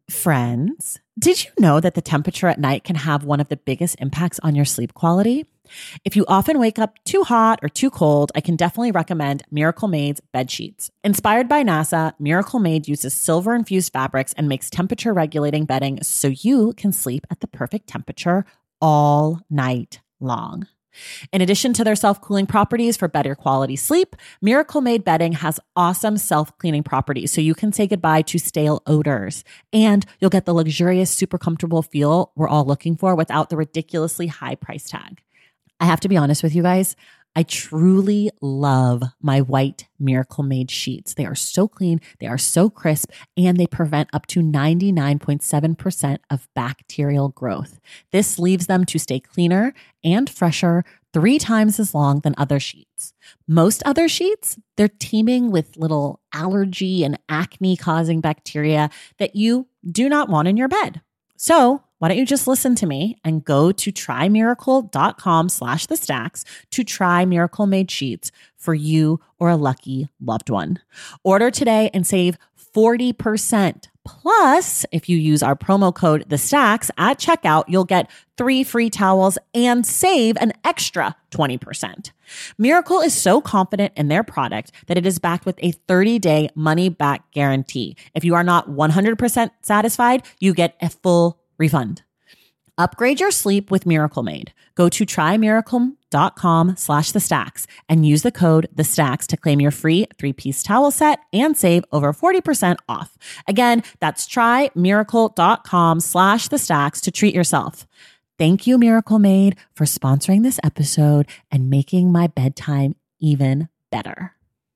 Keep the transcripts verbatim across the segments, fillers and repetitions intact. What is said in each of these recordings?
Friends, did you know that the temperature at night can have one of the biggest impacts on your sleep quality? If you often wake up too hot or too cold, I can definitely recommend Miracle Made's bed sheets. Inspired by NASA, Miracle Made uses silver-infused fabrics and makes temperature-regulating bedding so you can sleep at the perfect temperature all night long. In addition to their self-cooling properties for better quality sleep, Miracle Made bedding has awesome self-cleaning properties so you can say goodbye to stale odors. And you'll get the luxurious, super comfortable feel we're all looking for without the ridiculously high price tag. I have to be honest with you guys, I truly love my white Miracle Made sheets. They are so clean, they are so crisp, and they prevent up to ninety-nine point seven percent of bacterial growth. This leaves them to stay cleaner and fresher three times as long than other sheets. Most other sheets, they're teeming with little allergy and acne-causing bacteria that you do not want in your bed. So why don't you just listen to me and go to trymiracle.com slash the stacks to try Miracle Made sheets for you or a lucky loved one. Order today and save forty percent. Plus, if you use our promo code the stacks at checkout, you'll get three free towels and save an extra twenty percent. Miracle is so confident in their product that it is backed with a thirty-day money-back guarantee. If you are not one hundred percent satisfied, you get a full refund. Upgrade your sleep with Miracle Made. Go to trymiracle.com slash the stacks and use the code the stacks to claim your free three-piece towel set and save over forty percent off. Again, that's trymiracle.com slash the stacks to treat yourself. Thank you, Miracle Made, for sponsoring this episode and making my bedtime even better.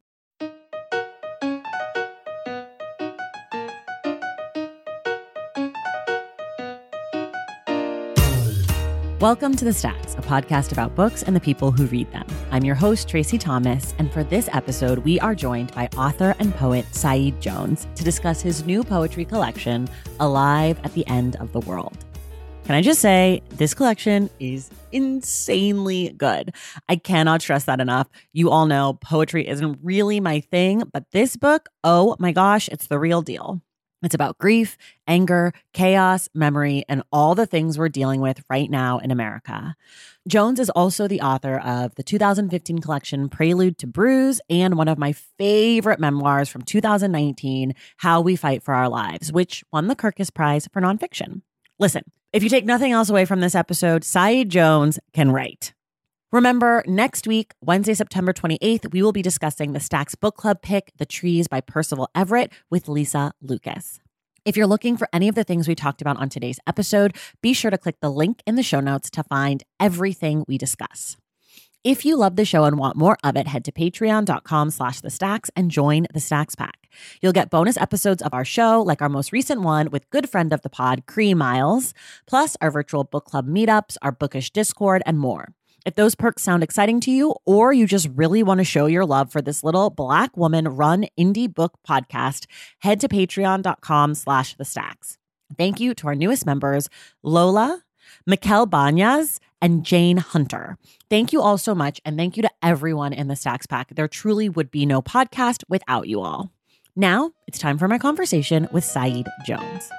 Welcome to The Stacks, a podcast about books and the people who read them. I'm your host, Tracy Thomas, and for this episode, we are joined by author and poet Saeed Jones to discuss his new poetry collection, Alive at the End of the World. Can I just say, this collection is insanely good. I cannot stress that enough. You all know poetry isn't really my thing, but this book, oh my gosh, it's the real deal. It's about grief, anger, chaos, memory, and all the things we're dealing with right now in America. Jones is also the author of the two thousand fifteen collection Prelude to Bruise and one of my favorite memoirs from two thousand nineteen, How We Fight for Our Lives, which won the Kirkus Prize for Nonfiction. Listen, if you take nothing else away from this episode, Saeed Jones can write. Remember, next week, Wednesday, September twenty-eighth, we will be discussing the Stacks Book Club pick, The Trees by Percival Everett with Lisa Lucas. If you're looking for any of the things we talked about on today's episode, be sure to click the link in the show notes to find everything we discuss. If you love the show and want more of it, head to patreon.com slash the stacks and join the Stacks Pack. You'll get bonus episodes of our show, like our most recent one with good friend of the pod, Cree Miles, plus our virtual book club meetups, our bookish Discord, and more. If those perks sound exciting to you, or you just really want to show your love for this little Black woman-run indie book podcast, head to patreon.com slash the stacks. Thank you to our newest members, Lola, Mikel Banyas, and Jane Hunter. Thank you all so much, and thank you to everyone in the Stacks Pack. There truly would be no podcast without you all. Now, it's time for my conversation with Saeed Jones.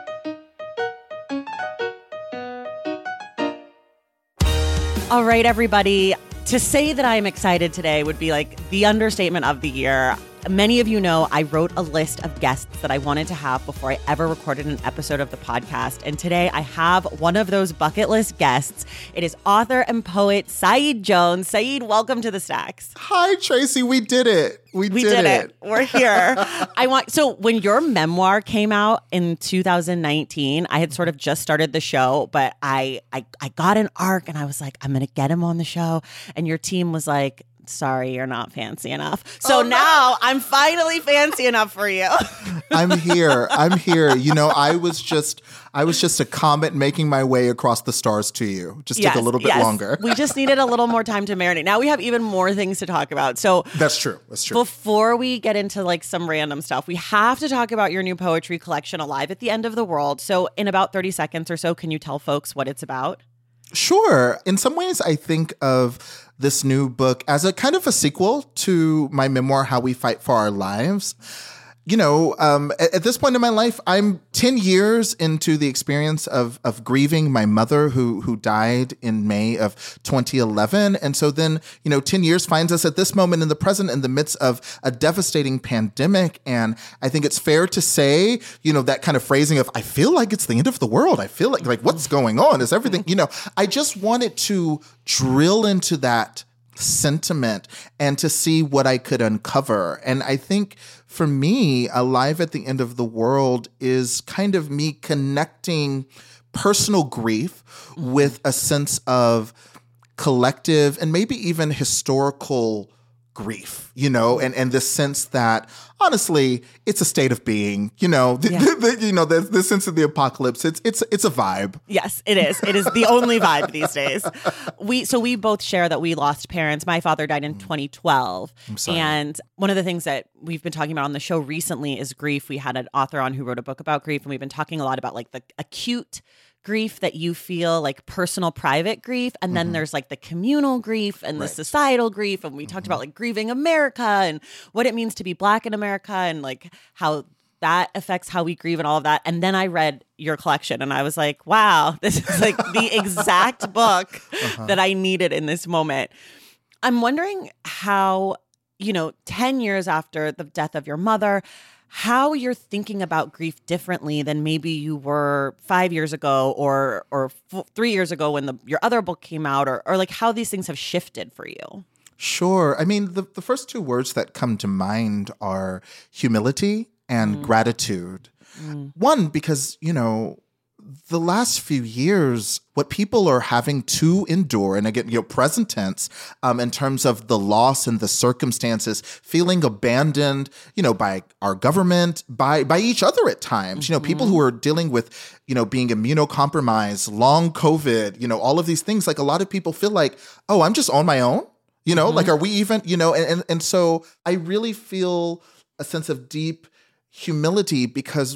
All right, everybody. To say that I'm excited today would be like the understatement of the year. Many of you know I wrote a list of guests that I wanted to have before I ever recorded an episode of the podcast. And today I have one of those bucket list guests. It is author and poet Saeed Jones. Saeed, welcome to the Stacks. Hi, Tracy. We did it. We, we did, did it. it. We're here. I want so when your memoir came out in two thousand nineteen, I had sort of just started the show, but I I, I got an arc and I was like, I'm going to get him on the show. And your team was like, sorry, you're not fancy enough. So oh, now no. I'm finally fancy enough for you. I'm here. I'm here. You know, I was just I was just a comet making my way across the stars to you. Just yes, took a little bit yes. longer. We just needed a little more time to marinate. Now we have even more things to talk about. So That's true. That's true. Before we get into like some random stuff, we have to talk about your new poetry collection, Alive at the End of the World. So in about thirty seconds or so, can you tell folks what it's about? Sure. In some ways, I think of this new book as a kind of a sequel to my memoir, How We Fight for Our Lives. you know, um, at, at this point in my life, I'm ten years into the experience of of grieving my mother who who died in May of twenty eleven. And so then, you know, ten years finds us at this moment in the present in the midst of a devastating pandemic. And I think it's fair to say, you know, that kind of phrasing of, I feel like it's the end of the world. I feel like, like what's going on? Is everything, you know, I just wanted to drill into that sentiment and to see what I could uncover. And I think for me, Alive at the End of the World is kind of me connecting personal grief mm-hmm. with a sense of collective and maybe even historical grief, you know, and, and this sense that honestly, it's a state of being, you know, the, yeah. the, the, you know, the, the sense of the apocalypse. It's, it's, it's a vibe. Yes, it is. It is the only vibe these days. We, so we both share that we lost parents. My father died in twenty twelve. I'm sorry. And one of the things that we've been talking about on the show recently is grief. We had an author on who wrote a book about grief, and we've been talking a lot about like the acute grief that you feel, like personal, private grief. And then mm-hmm. there's like the communal grief and right. the societal grief. And we mm-hmm. talked about like grieving America and what it means to be Black in America and like how that affects how we grieve and all of that. And then I read your collection and I was like, wow, this is like the exact book uh-huh. that I needed in this moment. I'm wondering how, you know, ten years after the death of your mother, how you're thinking about grief differently than maybe you were five years ago or or f- three years ago when the, your other book came out, or or like how these things have shifted for you. Sure. I mean, the, the first two words that come to mind are humility and mm. gratitude. Mm. One, because, you know, the last few years, what people are having to endure, and again, you know, present tense, um, in terms of the loss and the circumstances, feeling abandoned, you know, by our government, by by each other at times. Mm-hmm. You know, people who are dealing with, you know, being immunocompromised, long COVID, you know, all of these things. Like a lot of people feel like, oh, I'm just on my own. You know, mm-hmm. like, are we even, you know, and, and and so I really feel a sense of deep humility because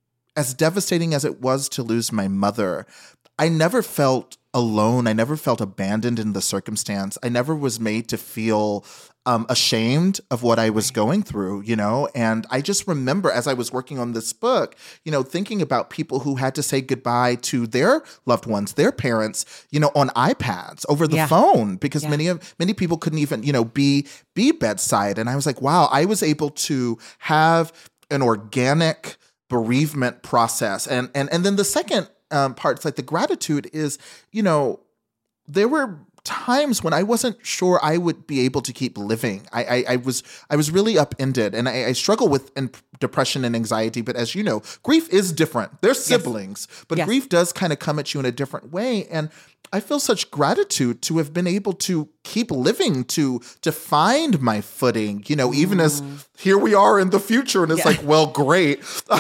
as devastating as it was to lose my mother, I never felt alone. I never felt abandoned in the circumstance. I never was made to feel um, ashamed of what I was going through, you know? And I just remember as I was working on this book, you know, thinking about people who had to say goodbye to their loved ones, their parents, you know, on iPads over the yeah. phone, because yeah. many of many people couldn't even, you know, be be bedside. And I was like, wow, I was able to have an organic bereavement process. And and and then the second um, part, it's like the gratitude is, you know, there were times when I wasn't sure I would be able to keep living. I I, I was I was really upended, and I, I struggle with in- depression and anxiety. But as you know, grief is different. They're siblings, yes. but yes. grief does kind of come at you in a different way. And I feel such gratitude to have been able to keep living, to to find my footing, you know, even mm. as here we are in the future. And it's yeah. like, well, great.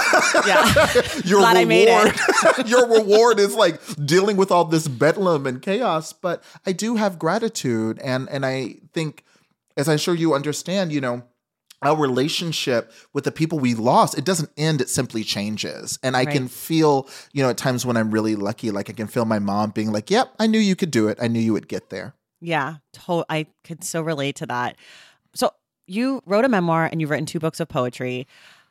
Yeah. your Glad reward, I made it. your reward is like dealing with all this bedlam and chaos. But I do have gratitude. And, and I think, as I'm sure you understand, you know, our relationship with the people we lost, it doesn't end, it simply changes. And I right. can feel, you know, at times when I'm really lucky, like I can feel my mom being like, yep, I knew you could do it. I knew you would get there. Yeah, to- I could so relate to that. So you wrote a memoir and you've written two books of poetry.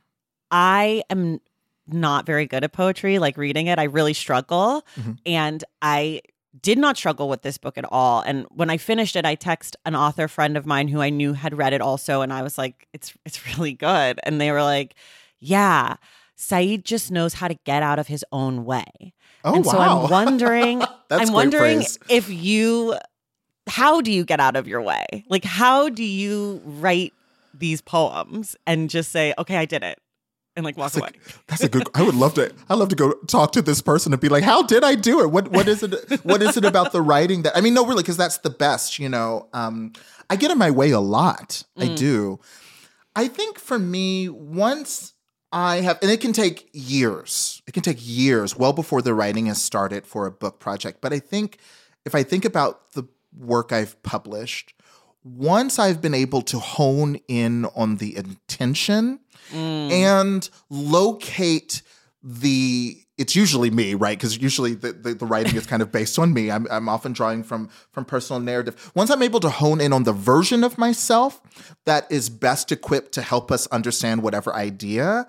I am not very good at poetry, like reading it. I really struggle. Mm-hmm. And I did not struggle with this book at all. And when I finished it, I texted an author friend of mine who I knew had read it also. And I was like, it's it's really good. And they were like, yeah, Saeed just knows how to get out of his own way. Oh, and wow. so I'm wondering, That's I'm wondering praise. if you, how do you get out of your way? Like, how do you write these poems and just say, okay, I did it? And like walk that's away. A, that's a good. I would love to. I'd love to go talk to this person and be like, "How did I do it? What What is it? What is it about the writing that? I mean, no, really, because that's the best. You know, um, I get in my way a lot. Mm. I do. I think for me, once I have, and it can take years. It can take years, well before the writing has started for a book project. But I think if I think about the work I've published, once I've been able to hone in on the intention. Mm. And locate the it's usually me, right? Because usually the, the, the writing is kind of based on me. I'm, I'm often drawing from, from personal narrative. Once I'm able to hone in on the version of myself that is best equipped to help us understand whatever idea,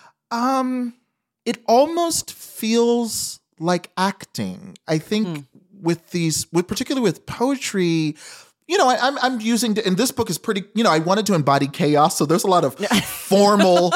um, it almost feels like acting. I think mm. with these, with particularly with poetry, you know, I, I'm I'm using, and this book is pretty, you know, I wanted to embody chaos, so there's a lot of formal.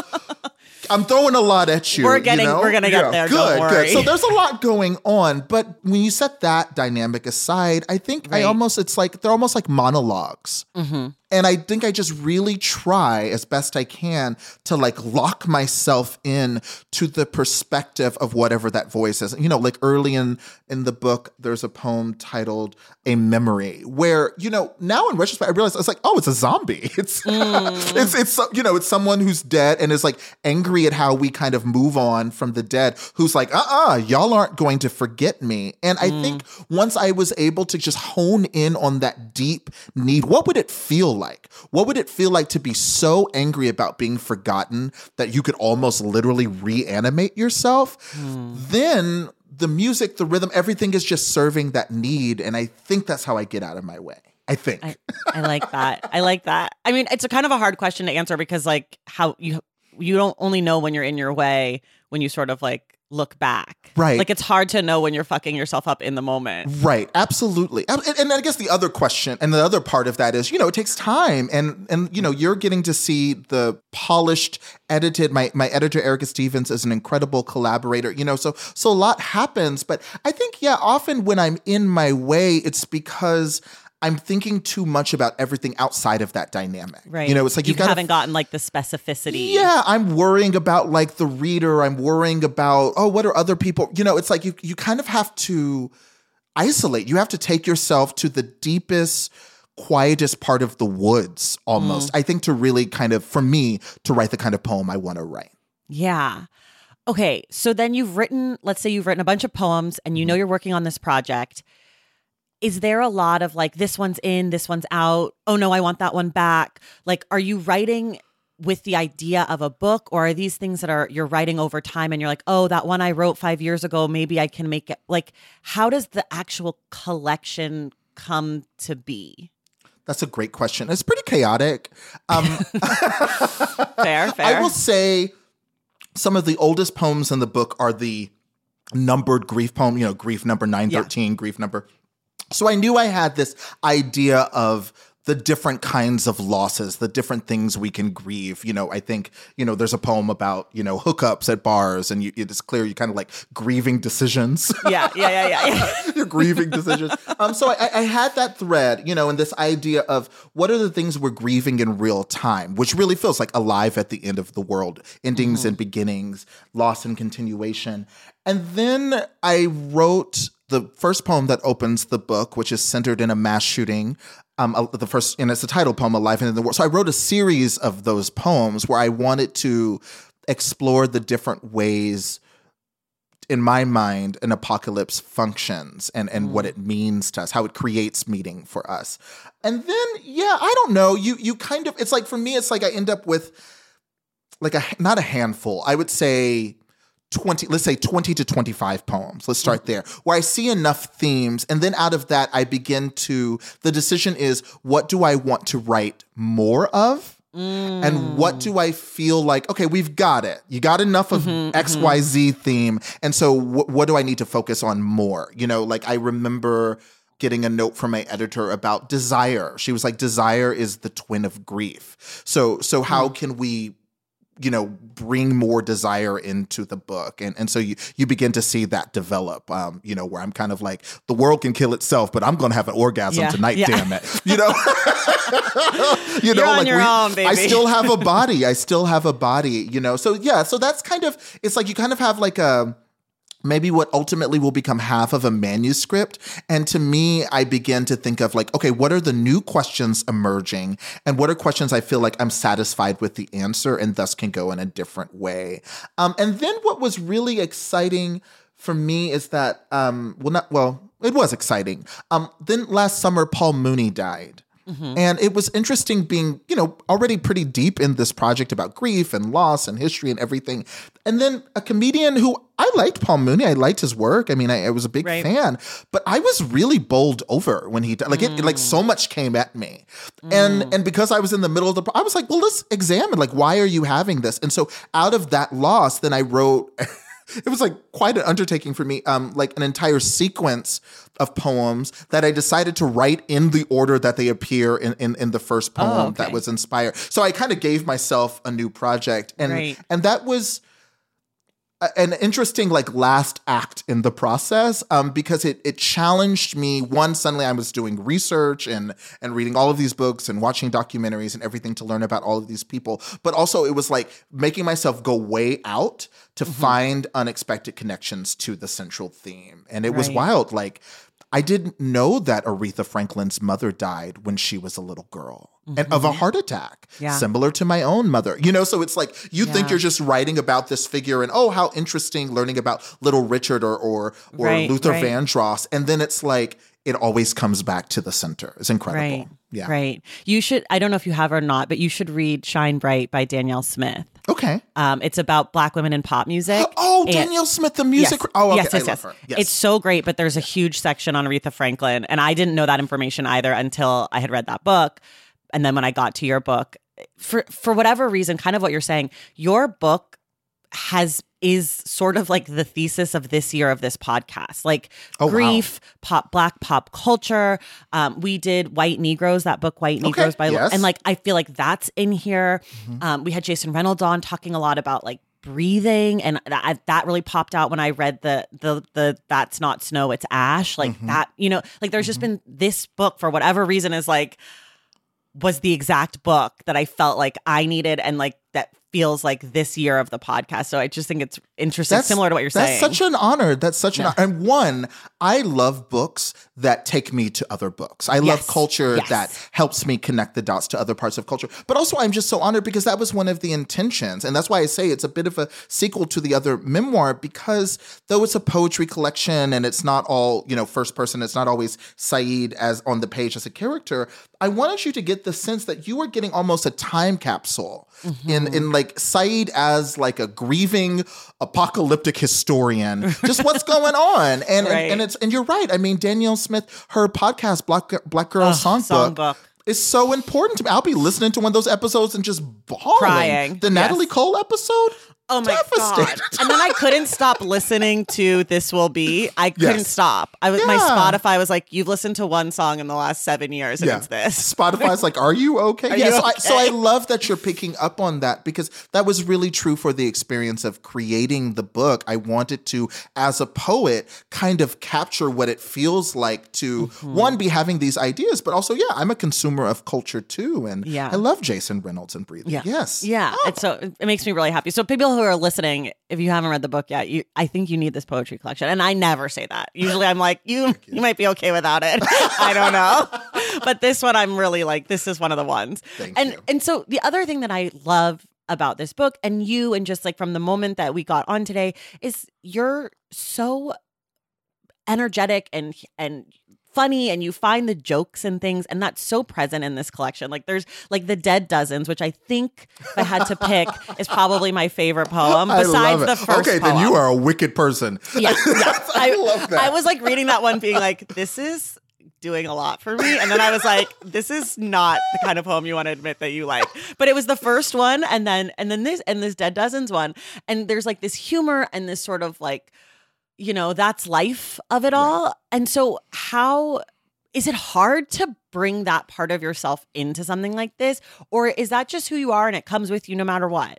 I'm throwing a lot at you. We're getting, you know? we're gonna yeah, get there. Good, don't worry. good. So there's a lot going on, but when you set that dynamic aside, I think right. I almost, it's like they're almost like monologues. Mm-hmm. And I think I just really try as best I can to like lock myself in to the perspective of whatever that voice is. You know, like early in, in the book, there's a poem titled A Memory where, you know, now in retrospect, I realize it's like, oh, it's a zombie. It's, mm. it's, it's, you know, it's someone who's dead and is like angry at how we kind of move on from the dead, who's like, uh-uh, y'all aren't going to forget me. And I mm. think once I was able to just hone in on that deep need, what would it feel like? Like? What would it feel like to be so angry about being forgotten that you could almost literally reanimate yourself? Mm. Then the music, the rhythm, everything is just serving that need. And I think that's how I get out of my way. I think. I, I like that. I like that. I mean, it's a kind of a hard question to answer because like how you you don't only know when you're in your way when you sort of like look back. Right. Like it's hard to know when you're fucking yourself up in the moment. Right. Absolutely. And, and I guess the other question and the other part of that is, you know, it takes time. And, and you know, you're getting to see the polished, edited, my, my editor, Erica Stevens, is an incredible collaborator, you know, so, so a lot happens. But I think, yeah, often when I'm in my way, it's because I'm thinking too much about everything outside of that dynamic. Right. You know, it's like you you've got haven't gotten like the specificity. Yeah, I'm worrying about like the reader. I'm worrying about, oh, what are other people? You know, it's like you you kind of have to isolate. You have to take yourself to the deepest, quietest part of the woods almost. Mm. I think to really kind of, for me, to write the kind of poem I want to write. Yeah. Okay. So then you've written, let's say you've written a bunch of poems and you know you're working on this project. Is there a lot of like, this one's in, this one's out? Oh no, I want that one back. Like, are you writing with the idea of a book, or are these things that are you're writing over time and you're like, oh, that one I wrote five years ago, maybe I can make it. Like, how does the actual collection come to be? That's a great question. It's pretty chaotic. Um, fair, fair. I will say some of the oldest poems in the book are the numbered grief poem, you know, grief number nine thirteen, yeah. grief number. So I knew I had this idea of the different kinds of losses, the different things we can grieve. You know, I think, you know, there's a poem about, you know, hookups at bars, and you, it's clear you kind of like grieving decisions. Yeah, yeah, yeah, yeah. yeah. You're grieving decisions. Um, so I, I had that thread, you know, and this idea of what are the things we're grieving in real time, which really feels like alive at the end of the world, endings mm-hmm. and beginnings, loss and continuation. And then I wrote the first poem that opens the book, which is centered in a mass shooting. Um, the first, and it's a title poem, Alive and in the World. So I wrote a series of those poems where I wanted to explore the different ways, in my mind, an apocalypse functions and, and mm. what it means to us, how it creates meaning for us. And then, yeah, I don't know. You you kind of, it's like, for me, it's like I end up with like a, not a handful, I would say twenty, let's say twenty to twenty-five poems. Let's start there, where I see enough themes. And then out of that, I begin to, the decision is, what do I want to write more of? Mm. And what do I feel like, okay, we've got it. You got enough of mm-hmm, X Y Z mm-hmm. theme. And so wh- what do I need to focus on more? You know, like I remember getting a note from my editor about desire. She was like, desire is the twin of grief. So, so how mm. can we, you know, bring more desire into the book. And and so you, you begin to see that develop, um, you know, where I'm kind of like, the world can kill itself, but I'm going to have an orgasm yeah, tonight, yeah. damn it. You know? you You're know, on like your we, own, baby. I still have a body. I still have a body, you know? So yeah, so that's kind of, it's like you kind of have like a, maybe what ultimately will become half of a manuscript. And to me, I begin to think of like, okay, what are the new questions emerging? And what are questions I feel like I'm satisfied with the answer and thus can go in a different way? Um, and then what was really exciting for me is that, um, well, not, well, it was exciting. Um, then last summer, Paul Mooney died. Mm-hmm. And it was interesting being, you know, already pretty deep in this project about grief and loss and history and everything. And then a comedian who I liked, Paul Mooney. I liked his work. I mean, I, I was a big right. fan, but I was really bowled over when he, like mm. it, like so much came at me. Mm. And, and because I was in the middle of the, I was like, well, let's examine, like, why are you having this? And so out of that loss, then I wrote, it was like quite an undertaking for me, um, like an entire sequence of poems that I decided to write in the order that they appear in, in, in the first poem oh, okay. that was inspired. So I kind of gave myself a new project. And, right. and that was an interesting like last act in the process um, because it it challenged me. One, suddenly I was doing research and and reading all of these books and watching documentaries and everything to learn about all of these people. But also it was like making myself go way out to mm-hmm. find unexpected connections to the central theme. And it right. was wild. Like I didn't know that Aretha Franklin's mother died when she was a little girl mm-hmm. and of a heart attack, yeah. similar to my own mother. You know, so it's like you yeah. think you're just writing about this figure and, oh, how interesting learning about Little Richard or or, or right, Luther right. Vandross. And then it's like it always comes back to the center. It's incredible. Right. Yeah. Right. You should, I don't know if you have or not, but you should read Shine Bright by Danielle Smith. Okay. Um, it's about Black women in pop music. Oh, Danielle Smith, the music. Yes. Oh, okay. Yes, yes, I yes. love her. Yes. It's so great, but there's a huge section on Aretha Franklin. And I didn't know that information either until I had read that book. And then when I got to your book, for for whatever reason, kind of what you're saying, your book has is sort of like the thesis of this year of this podcast, like oh, grief, wow. pop, Black pop culture. Um, we did White Negroes, that book, White Negroes okay, by, yes. and like, I feel like that's in here. Mm-hmm. Um, we had Jason Reynolds on talking a lot about like breathing. And that, that really popped out when I read the, the, the, that's not snow, it's ash. Like mm-hmm. that, you know, like there's mm-hmm. just been this book for whatever reason is like, was the exact book that I felt like I needed and like that feels like this year of the podcast. So I just think it's interesting, that's, similar to what you're that's saying. That's such an honor. That's such yeah. an honor. And one, I love books that take me to other books. I yes. love culture yes. that helps me connect the dots to other parts of culture. But also I'm just so honored because that was one of the intentions. And that's why I say it's a bit of a sequel to the other memoir, because though it's a poetry collection and it's not all, you know, first person, it's not always Saeed as on the page as a character, I wanted you to get the sense that you were getting almost a time capsule mm-hmm. in, in like Saeed as like a grieving apocalyptic historian, just what's going on. And, right. and, and it's, and you're right. I mean, Danielle Smith, her podcast, Black, Black Girl oh, Songbook, Songbook. is so important to me. I'll be listening to one of those episodes and just bawling. Crying. The Natalie yes. Cole episode. Oh my God. And then I couldn't stop listening to This Will Be. I couldn't yes. stop. I was yeah. my Spotify was like, you've listened to one song in the last seven years and yeah. it's this. Spotify's like, are you okay? Are yeah, you so, okay? I, so I love that you're picking up on that because that was really true for the experience of creating the book. I wanted to, as a poet, kind of capture what it feels like to, mm-hmm. one, be having these ideas, but also, yeah, I'm a consumer of culture too. And yeah. I love Jason Reynolds and Breathing. Yeah. Yes. Yeah. Oh. It's so it makes me really happy. So people who are listening, if you haven't read the book yet, you I think you need this poetry collection. And I never say that. Usually I'm like, you you. you might be okay without it. I don't know. But this one I'm really like, this is one of the ones. Thank and you. And so the other thing that I love about this book and you and just like from the moment that we got on today is you're so energetic and and funny and you find the jokes and things and that's so present in this collection. Like there's like The Dead Dozens, which I think if I had to pick is probably my favorite poem besides the first Okay, poem. Then you are a wicked person. Yeah, yeah. I, I love that. I was like reading that one being like, this is doing a lot for me. And then I was like, this is not the kind of poem you want to admit that you like. But it was the first one and then and then this and this Dead Dozens one. And there's like this humor and this sort of like, you know, that's life of it all. Right. And so how is it hard to bring that part of yourself into something like this? Or is that just who you are and it comes with you no matter what?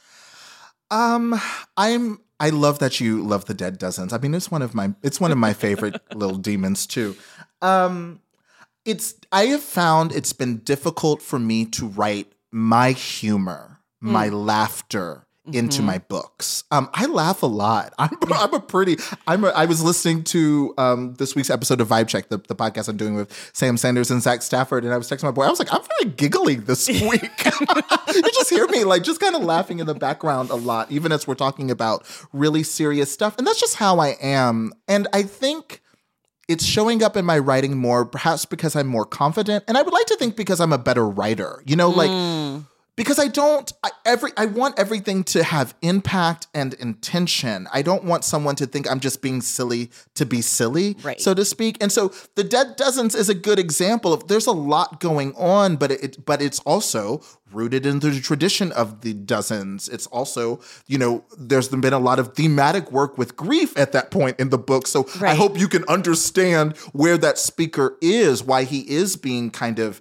Um, I'm I love that you love The Dead Dozens. I mean, it's one of my it's one of my favorite little demons too. Um, it's I have found it's been difficult for me to write my humor, mm. my laughter into mm-hmm. my books. Um, I laugh a lot. I'm, I'm a pretty, I'm a, I was listening to um, this week's episode of Vibe Check, the, the podcast I'm doing with Sam Sanders and Zach Stafford. And I was texting my boy. I was like, I'm very giggly this week. You just hear me like just kind of laughing in the background a lot, even as we're talking about really serious stuff. And that's just how I am. And I think it's showing up in my writing more, perhaps because I'm more confident. And I would like to think because I'm a better writer, you know, like, Mm. because I don't, I, every, I want everything to have impact and intention. I don't want someone to think I'm just being silly to be silly, Right. so to speak. And so The Dead Dozens is a good example of, there's a lot going on, but it, but it's also rooted in the tradition of the dozens. It's also, you know, there's been a lot of thematic work with grief at that point in the book. So I Right. hope you can understand where that speaker is, why he is being kind of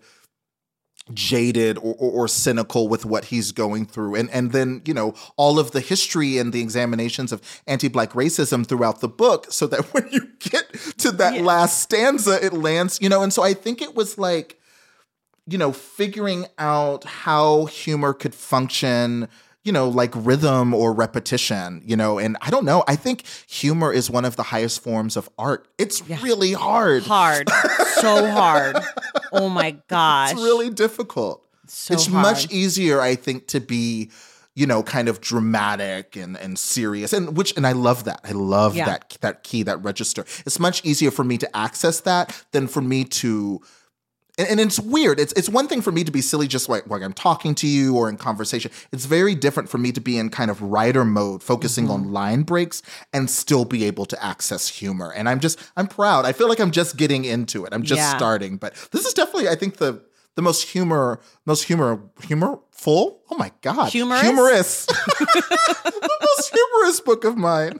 jaded or, or, or cynical with what he's going through. And and then, you know, all of the history and the examinations of anti-Black racism throughout the book, so that when you get to that Yeah. last stanza, it lands, you know, and so I think it was like, you know, figuring out how humor could function, you know, like rhythm or repetition, you know, and I don't know. I think humor is one of the highest forms of art. It's Yeah. really hard. Hard. So hard. Oh my gosh. It's really difficult. so it's hard. much easier, I think, to be, you know, kind of dramatic and, and serious, and which, and I love that. I love Yeah. that that key, that register. It's much easier for me to access that than for me to. And, and it's weird. It's it's one thing for me to be silly just like, like I'm talking to you or in conversation. It's very different for me to be in kind of writer mode, focusing Mm-hmm. on line breaks and still be able to access humor. And I'm just, I'm proud. I feel like I'm just getting into it. I'm just Yeah. starting. But this is definitely, I think, the the most humor, most humor, humorful? Oh my God. Humorous? Humorous. The most humorous book of mine.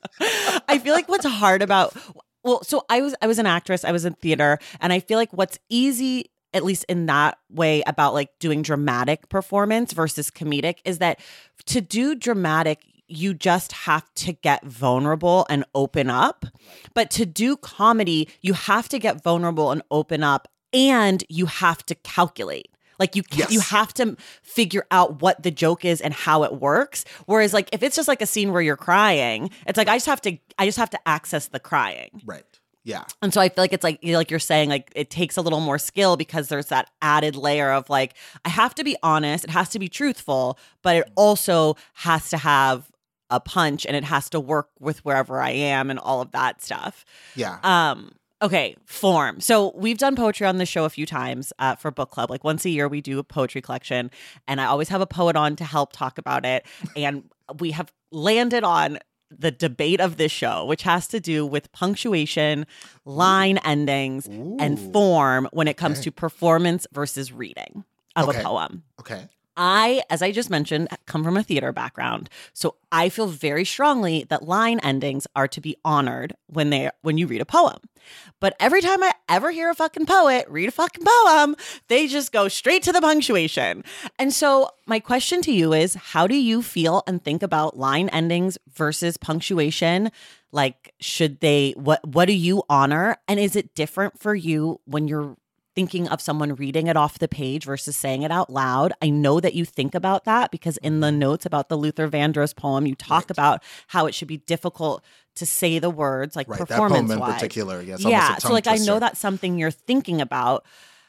I feel like what's hard about well, so I was I was an actress, I was in theater, and I feel like what's easy, at least in that way, about like doing dramatic performance versus comedic is that to do dramatic, you just have to get vulnerable and open up. But to do comedy, you have to get vulnerable and open up, and you have to calculate. Like you, Yes. you have to figure out what the joke is and how it works. Whereas, like if it's just like a scene where you're crying, it's like I just have to, I just have to access the crying. Right. Yeah. And so I feel like it's like, you know, like you're saying, like it takes a little more skill because there's that added layer of like I have to be honest, it has to be truthful, but it also has to have a punch and it has to work with wherever I am and all of that stuff. Yeah. Um. Okay, form. So we've done poetry on the show a few times uh, for book club. Like once a year, we do a poetry collection, and I always have a poet on to help talk about it. And we have landed on the debate of this show, which has to do with punctuation, line endings, Ooh. and form when it comes Okay. to performance versus reading of Okay. a poem. Okay. I, as I just mentioned, come from a theater background, so I feel very strongly that line endings are to be honored when they when you read a poem. But every time I ever hear a fucking poet read a fucking poem, they just go straight to the punctuation. And so my question to you is, how do you feel and think about line endings versus punctuation? Like, should they, what what do you honor? And is it different for you when you're thinking of someone reading it off the page versus saying it out loud? I know that you think about that because in the notes about the Luther Vandross poem, you talk Right. about how it should be difficult to say the words, like Right. That performance poem in wise. particular. Yes. Yeah. Almost a So like I know tongue-twister. that's something you're thinking about.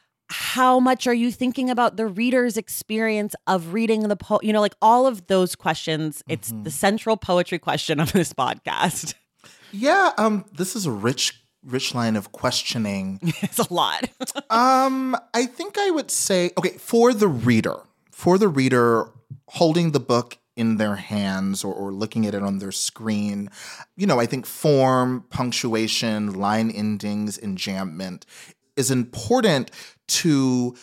How much are you thinking about the reader's experience of reading the poem? You know, like all of those questions. It's Mm-hmm. the central poetry question of this podcast. Yeah. Um. This is a rich, rich line of questioning. It's a lot. Um, I think I would say, okay, for the reader, for the reader holding the book in their hands or, or looking at it on their screen, you know, I think form, punctuation, line endings, enjambment is important to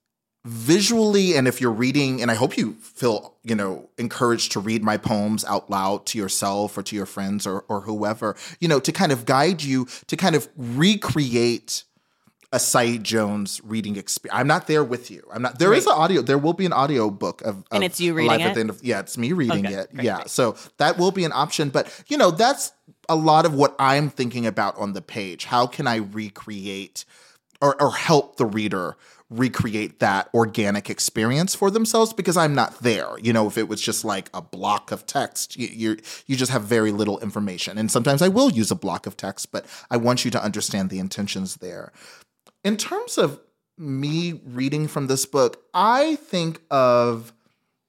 visually, and if you're reading, and I hope you feel, you know, encouraged to read my poems out loud to yourself or to your friends or, or whoever, you know, to kind of guide you to kind of recreate a Said Jones reading experience. I'm not there with you. I'm not. There is Right. an audio. There will be an audio book of, of And it's you Alive reading at it? the end of. Yeah, it's me reading Okay, it. great, yeah, great. so that will be an option. But you know, that's a lot of what I'm thinking about on the page. How can I recreate or, or help the reader recreate that organic experience for themselves? Because I'm not there. You know, if it was just like a block of text, you you you just have very little information. And sometimes I will use a block of text, but I want you to understand the intentions there. In terms of me reading from this book, I think of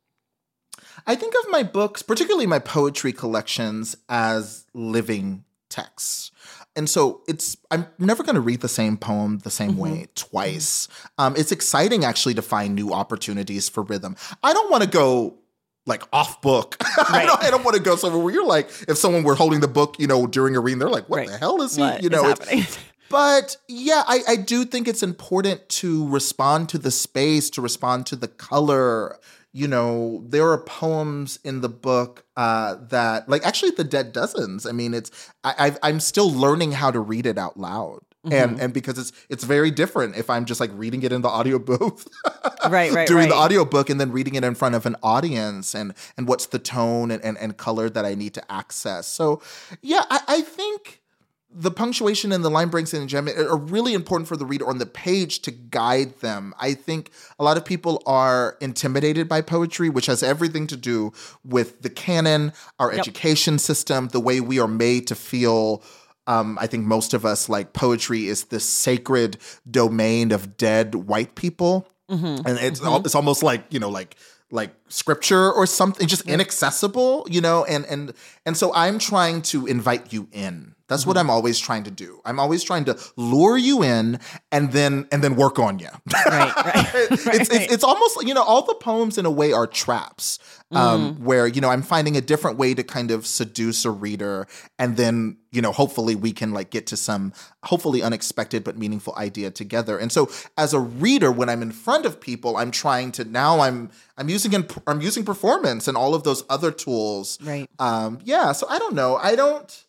I think of my books, particularly my poetry collections, as living texts. And so it's, I'm never going to read the same poem the same mm-hmm. way twice. Um, it's exciting actually to find new opportunities for rhythm. I don't want to go like off book. Right. I don't, I don't want to go somewhere where you're like, if someone were holding the book, you know, during a reading, they're like, what right. the hell is he? What you know, is happening? But yeah, I, I do think it's important to respond to the space, to respond to the color. You know, there are poems in the book uh, that, like, actually, The Dead Dozens. I mean, it's I, I've, I'm still learning how to read it out loud, mm-hmm. and and because it's it's very different if I'm just like reading it in the audio booth, right, right, during right. the audiobook, and then reading it in front of an audience, and and what's the tone and and, and color that I need to access. So, yeah, I, I think the punctuation and the line breaks and enjambment are really important for the reader on the page to guide them. I think a lot of people are intimidated by poetry, which has everything to do with the canon, our yep. education system, the way we are made to feel. Um, I think most of us, like, poetry is this sacred domain of dead white people. Mm-hmm. And it's mm-hmm. it's almost like, you know, like, like scripture or something, just yeah. inaccessible, you know? And, and, and so I'm trying to invite you in. That's mm-hmm. what I'm always trying to do. I'm always trying to lure you in and then, and then work on you. Right, right. it's, right. It's, it's almost, you know, all the poems in a way are traps um, mm-hmm. where, you know, I'm finding a different way to kind of seduce a reader. And then, you know, hopefully we can like get to some hopefully unexpected but meaningful idea together. And so as a reader, when I'm in front of people, I'm trying to, now I'm, I'm using, in, I'm using performance and all of those other tools. Right. Um, yeah. So I don't know. I don't,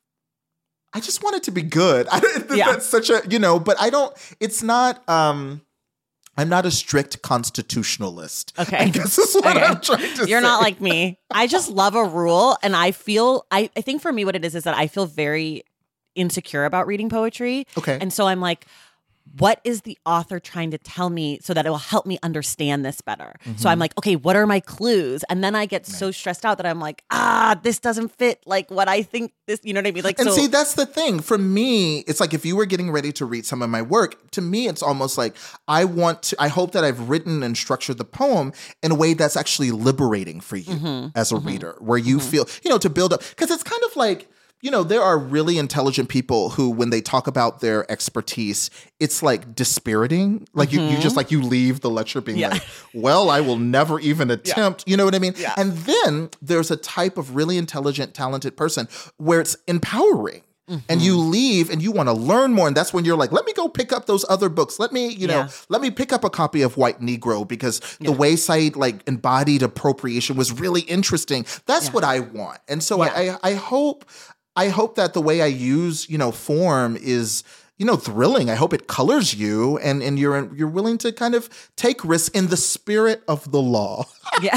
I just want it to be good. I don't, yeah. That's such a, you know, but I don't, it's not, um, I'm not a strict constitutionalist. Okay. I guess is what okay. I'm trying to You're say. not like me. I just love a rule. And I feel, I, I think for me what it is is that I feel very insecure about reading poetry. Okay. And so I'm like, what is the author trying to tell me so that it will help me understand this better? Mm-hmm. So I'm like, okay, what are my clues? And then I get right. so stressed out that I'm like, ah, this doesn't fit like what I think this, you know what I mean? Like, and so- see, that's the thing. For me, it's like if you were getting ready to read some of my work, to me, it's almost like I want to, I hope that I've written and structured the poem in a way that's actually liberating for you mm-hmm. as a mm-hmm. reader, where you mm-hmm. feel, you know, to build up, because it's kind of like, you know, there are really intelligent people who, when they talk about their expertise, it's like dispiriting. Like mm-hmm. you, you just like you leave the lecture being yeah. like, well, I will never even attempt. Yeah. You know what I mean? Yeah. And then there's a type of really intelligent, talented person where it's empowering. Mm-hmm. And you leave and you want to learn more. And that's when you're like, let me go pick up those other books. Let me, you know, yeah. let me pick up a copy of White Negro because yeah. the way Said like embodied appropriation was really interesting. That's yeah. what I want. And so yeah. I, I, I hope... I hope that the way I use, you know, form is, you know, thrilling. I hope it colors you and, and you're you're willing to kind of take risks in the spirit of the law. Yeah.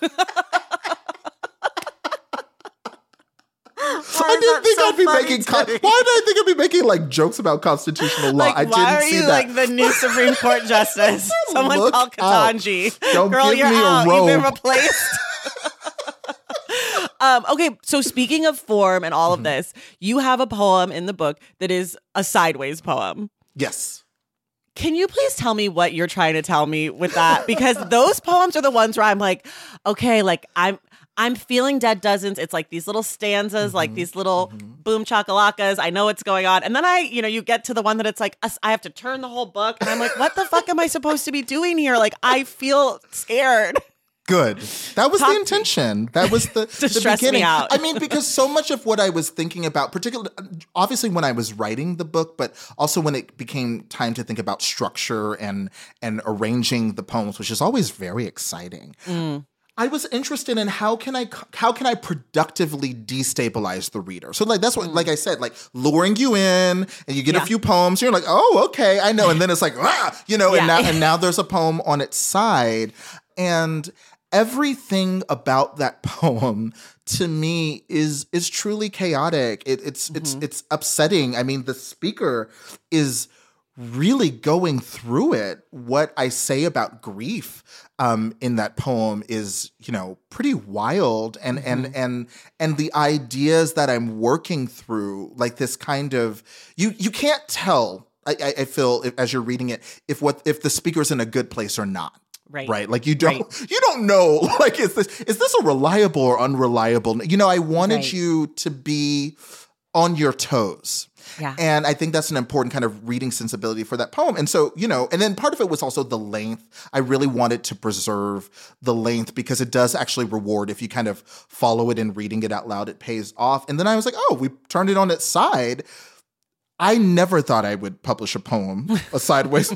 I didn't think so I'd be making. Con- why did I think I'd be making like jokes about constitutional law? Like, I didn't why are see you that. like the new Supreme Court justice? Someone Look call Katanji. out. Don't Girl, give you're me a out. robe. You've been replaced. Um, okay, so speaking of form and all of this, you have a poem in the book that is a sideways poem. Yes. Can you please tell me what you're trying to tell me with that? Because those poems are the ones where I'm like, okay, like I'm I'm feeling Dead Dozens. It's like these little stanzas, mm-hmm. like these little mm-hmm. boom chakalakas. I know what's going on. And then I, you know, you get to the one that it's like, I have to turn the whole book. And I'm like, what the fuck am I supposed to be doing here? Like, I feel scared. Good. That was Talk the intention. That was the, to the stress beginning. me out. I mean, because so much of what I was thinking about, particularly, obviously when I was writing the book, but also when it became time to think about structure and and arranging the poems, which is always very exciting. Mm. I was interested in how can I how can I productively destabilize the reader. So like that's what, mm. like I said, like luring you in, and you get yeah. a few poems. You're like, oh, okay, I know, and then it's like, ah, you know, yeah. and now and now there's a poem on its side, and everything about that poem to me is is truly chaotic. It, it's mm-hmm. it's it's upsetting. I mean, the speaker is really going through it. What I say about grief um, in that poem is, you know, pretty wild, and mm-hmm. and and and the ideas that I'm working through, like this kind of you you can't tell. I, I feel as you're reading it if what if the speaker's in a good place or not. Right. Right. Like you don't right. you don't know, like, is this is this a reliable or unreliable? You know, I wanted right. you to be on your toes. Yeah. And I think that's an important kind of reading sensibility for that poem. And so, you know, and then part of it was also the length. I really wanted to preserve the length because it does actually reward if you kind of follow it and reading it out loud, it pays off. And then I was like, oh, we turned it on its side. I never thought I would publish a poem, a sideways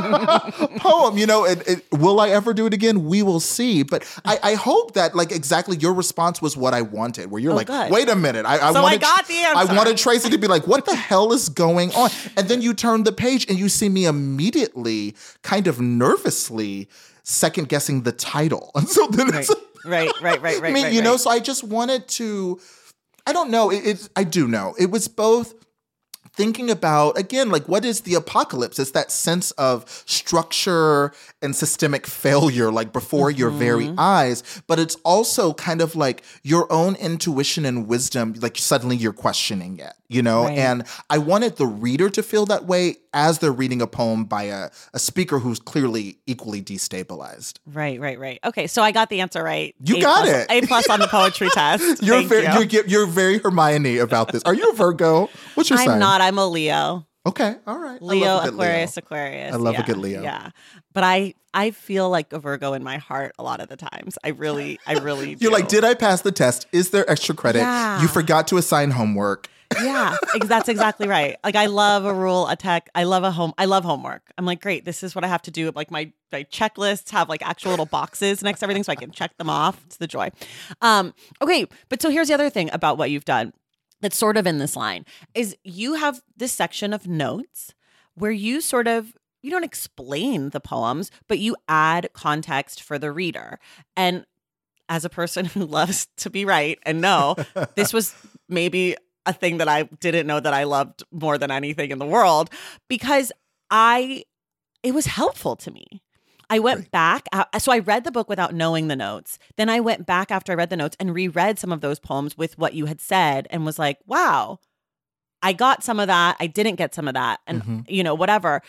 poem, you know, and, and will I ever do it again? We will see. But I, I hope that like exactly your response was what I wanted, where you're oh, like, good. wait a minute. I, I so wanted, I got the answer. I wanted Tracy to be like, what the hell is going on? And then you turn the page and you see me immediately kind of nervously second guessing the title. And so then right. it's right, right, right, right. I mean, right, you right. know, so I just wanted to, I don't know. It, it's, I do know. It was both thinking about, again, like what is the apocalypse? It's that sense of structure and systemic failure, like before mm-hmm. your very eyes. But it's also kind of like your own intuition and wisdom, like suddenly you're questioning it, you know? Right. And I wanted the reader to feel that way as they're reading a poem by a, a speaker who's clearly equally destabilized. Right, right, right. Okay, so I got the answer right. You A got plus, it. A plus on the poetry test. You're Thank very, you. you're, you're very Hermione about this. Are you a Virgo? What's your I'm sign? not. I'm a Leo. Okay, all right. I Leo, love a good Aquarius, Leo. Aquarius. I love yeah, a good Leo. Yeah, but I I feel like a Virgo in my heart a lot of the times. I really, I really. You're do. like, did I pass the test? Is there extra credit? Yeah. You forgot to assign homework. Yeah, ex- that's exactly right. Like I love a rule, a tech. I love a home. I love homework. I'm like, great. This is what I have to do. Like my my checklists have like actual little boxes next to everything, so I can check them off. It's the joy. Um, okay, but so here's the other thing about what you've done that's sort of in this line is you have this section of notes where you sort of you don't explain the poems, but you add context for the reader. And as a person who loves to be right and know, this was maybe a thing that I didn't know that I loved more than anything in the world because I, it was helpful to me. I went Right. back. Uh, so I read the book without knowing the notes. Then I went back after I read the notes and reread some of those poems with what you had said and was like, wow, I got some of that. I didn't get some of that. And, Mm-hmm. you know, whatever.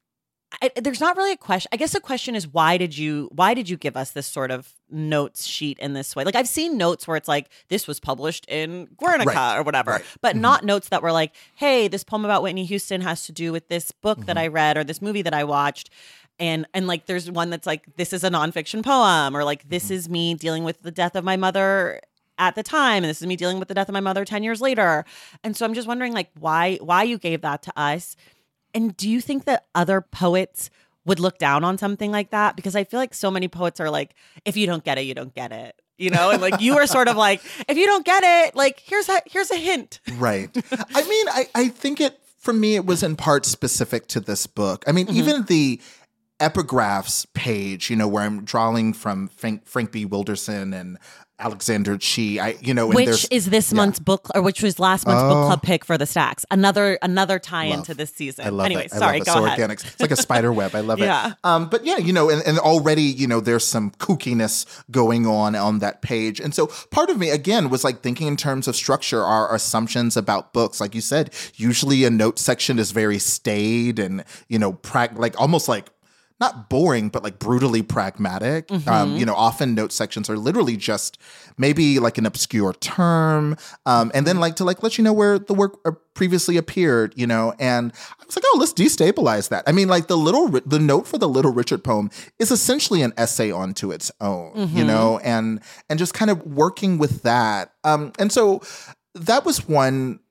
I, there's not really a question. I guess the question is, why did you, why did you give us this sort of notes sheet in this way? Like I've seen notes where it's like, this was published in Guernica Right. or whatever, Right. but Mhm. not notes that were like, hey, this poem about Whitney Houston has to do with this book Mm-hmm. that I read or this movie that I watched. And, and like, there's one that's like, this is a nonfiction poem, or like, this Mm-hmm. is me dealing with the death of my mother at the time. And this is me dealing with the death of my mother ten years later. And so I'm just wondering like, why, why you gave that to us. And do you think that other poets would look down on something like that? Because I feel like so many poets are like, if you don't get it, you don't get it, you know? And like, you are sort of like, if you don't get it, like, here's a, here's a hint. Right. I mean, I, I think it, for me, it was in part specific to this book. I mean, Mm-hmm. even the epigraphs page, you know, where I'm drawing from Frank, Frank B. Wilderson and Alexander Chee, I, you know, and Which there's, is this yeah. month's book, or which was last month's Oh. book club pick for the stacks. Another another tie Love. into this season. I love anyway, it. I sorry, love it. go so ahead. organic. It's like a spider web. I love Yeah. it. Um, but yeah, you know, and, and already, you know, there's some kookiness going on on that page. And so part of me, again, was like thinking in terms of structure, our assumptions about books. Like you said, usually a note section is very staid and, you know, prag- like almost like, not boring, but like brutally pragmatic. Mm-hmm. Um, you know, often note sections are literally just maybe like an obscure term, um, and then like to like let you know where the work uh, previously appeared. You know, and I was like, oh, let's destabilize that. I mean, like the little Ri- the note for the Little Richard poem is essentially an essay onto its own. Mm-hmm. You know, and and just kind of working with that. Um, and so that was one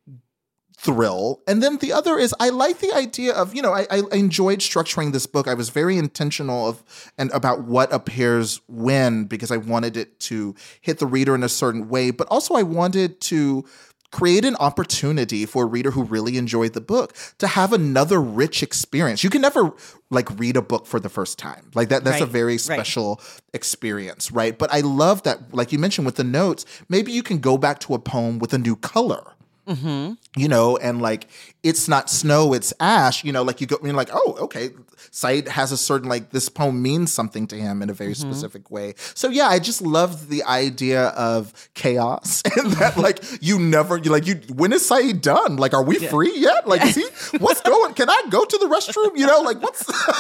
thrill. And then the other is I like the idea of, you know, I, I enjoyed structuring this book. I was very intentional of and about what appears when, because I wanted it to hit the reader in a certain way, but also I wanted to create an opportunity for a reader who really enjoyed the book to have another rich experience. You can never like read a book for the first time. Like that, that's Right, a very right. special experience, right? But I love that, like you mentioned with the notes, maybe you can go back to a poem with a new color. Mm-hmm. You know, and like, it's not snow, it's ash, you know, like you go, you're like, oh, okay. Said has a certain, like, this poem means something to him in a very Mm-hmm. specific way. So yeah, I just loved the idea of chaos and that like, you never, you like, you, when is Said done? Like, are we Yeah. free yet? Like, is he, what's going, can I go to the restroom? You know, like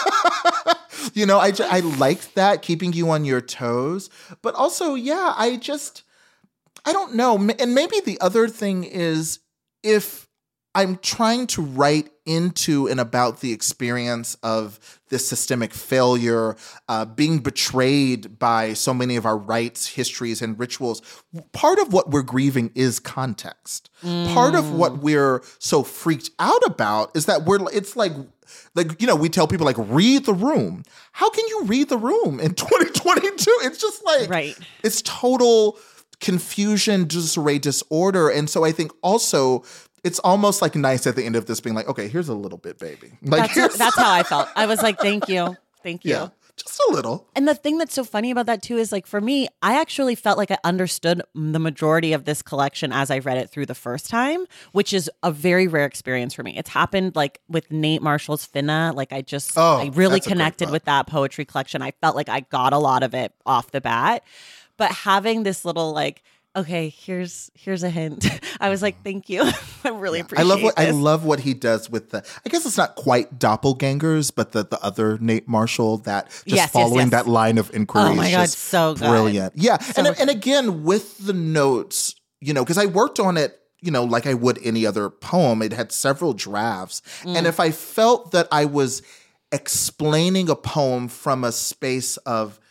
what's, you know, I, ju- I liked that, keeping you on your toes, but also, yeah, I just, I don't know. And maybe the other thing is if I'm trying to write into and about the experience of this systemic failure, uh, being betrayed by so many of our rites, histories, and rituals, part of what we're grieving is context. Mm. Part of what we're so freaked out about is that we're, it's like, like, you know, we tell people like, read the room. How can you read the room in twenty twenty-two? It's just like, right. It's total confusion, disarray, disorder. And so I think also, it's almost like nice at the end of this being like, okay, here's a little bit, baby. Like That's, that's how I felt. I was like, thank you. Thank you. Yeah, just a little. And the thing that's so funny about that too is like for me, I actually felt like I understood the majority of this collection as I read it through the first time, which is a very rare experience for me. It's happened like with Nate Marshall's Finna. Like I just, oh, I really connected with that poetry collection. I felt like I got a lot of it off the bat. But having this little like, okay, here's here's a hint. I was like, thank you. I really yeah. appreciate I love what this. I love what he does with the, I guess it's not quite doppelgangers, but the, the other Nate Marshall that just yes, following yes, yes. that line of inquiry oh my is God, just so good. brilliant. Yeah. So and, and again, with the notes, you know, because I worked on it, you know, like I would any other poem. It had several drafts. Mm. And if I felt that I was explaining a poem from a space of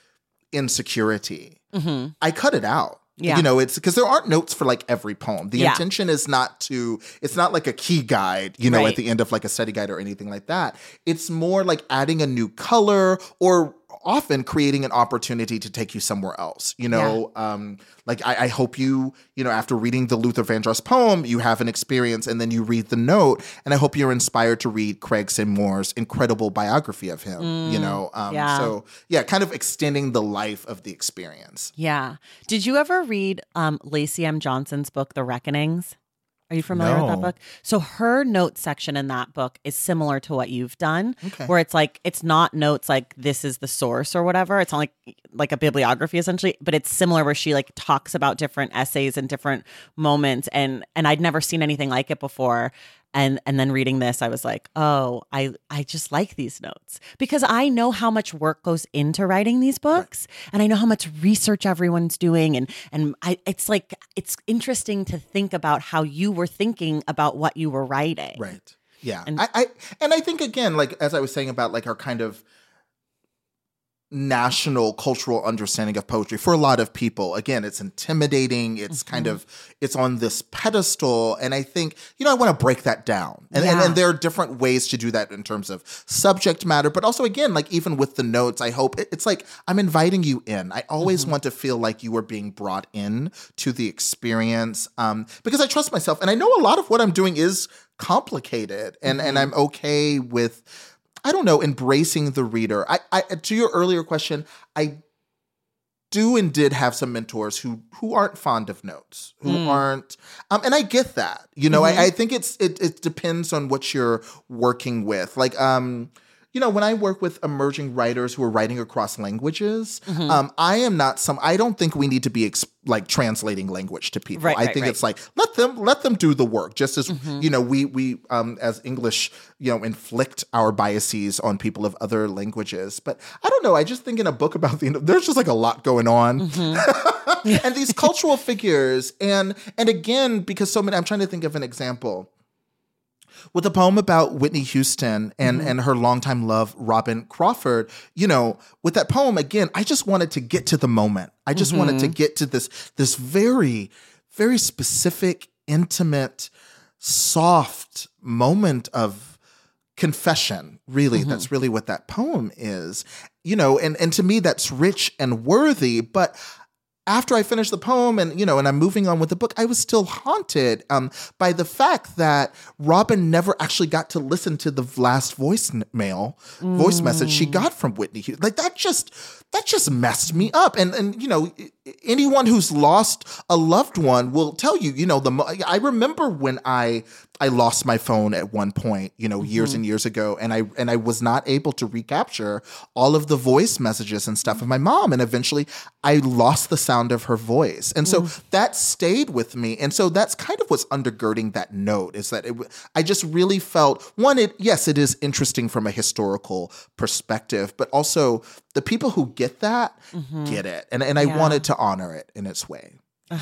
insecurity, mm-hmm. I cut it out. Yeah. You know, it's because there aren't notes for like every poem. The yeah. intention is not to, it's not like a key guide, you know, right. at the end of like a study guide or anything like that. It's more like adding a new color or often creating an opportunity to take you somewhere else. You know, yeah. um, like I, I hope you, you know, after reading the Luther Vandross poem, you have an experience and then you read the note. And I hope you're inspired to read Craig Seymour's incredible biography of him, mm, you know. Um, yeah. So, yeah, kind of extending the life of the experience. Yeah. Did you ever read um, Lacey M. Johnson's book, The Reckonings? Are you familiar no. with that book? So her notes section in that book is similar to what you've done, okay. where it's like, it's not notes like this is the source or whatever. It's not like like a bibliography essentially, but it's similar where she like talks about different essays and different moments. And and I'd never seen anything like it before. And and then reading this, I was like, oh, I, I just like these notes because I know how much work goes into writing these books. Right. And I know how much research everyone's doing. And and I it's like, it's interesting to think about how you were thinking about what you were writing. Right. Yeah. And I, I and I think, again, like, as I was saying about like our kind of national cultural understanding of poetry for a lot of people, again, it's intimidating. It's mm-hmm. kind of, it's on this pedestal. And I think, you know, I want to break that down. And, yeah. and and there are different ways to do that in terms of subject matter. But also, again, like even with the notes, I hope it, it's like I'm inviting you in. I always mm-hmm. want to feel like you are being brought in to the experience um, because I trust myself. And I know a lot of what I'm doing is complicated and, mm-hmm. and I'm okay with, I don't know, embracing the reader. I, I, to your earlier question, I do and did have some mentors who who aren't fond of notes, who mm. aren't, um, and I get that. You know, mm-hmm. I, I think it's it it depends on what you're working with. Like, um, you know, when I work with emerging writers who are writing across languages, mm-hmm. um, I am not some. I don't think we need to be ex- like translating language to people. Right, I right, think right. it's like let them let them do the work. Just as mm-hmm. you know, we we um, as English, you know, inflict our biases on people of other languages. But I don't know. I just think in a book about the there's just like a lot going on, mm-hmm. and these cultural figures, and and again, because so many. I'm trying to think of an example. With a poem about Whitney Houston and, mm-hmm. and her longtime love, Robin Crawford, you know, with that poem, again, I just wanted to get to the moment. I just mm-hmm. wanted to get to this, this very, very specific, intimate, soft moment of confession, really. Mm-hmm. That's really what that poem is, you know, and, and to me, that's rich and worthy, but after I finished the poem and, you know, and I'm moving on with the book, I was still haunted um, by the fact that Robin never actually got to listen to the last voicemail, mm. voice message she got from Whitney Houston. Like that just, that just messed me up. And, and, you know, anyone who's lost a loved one will tell you, you know, the, I remember when I, I lost my phone at one point, you know, years mm-hmm. and years ago, and I and I was not able to recapture all of the voice messages and stuff of my mom, and eventually I lost the sound of her voice, and so mm. that stayed with me, and so that's kind of what's undergirding that note is that it, I just really felt one, it yes, it is interesting from a historical perspective, but also the people who get that mm-hmm. get it, and and I yeah. wanted to honor it in its way. Ugh.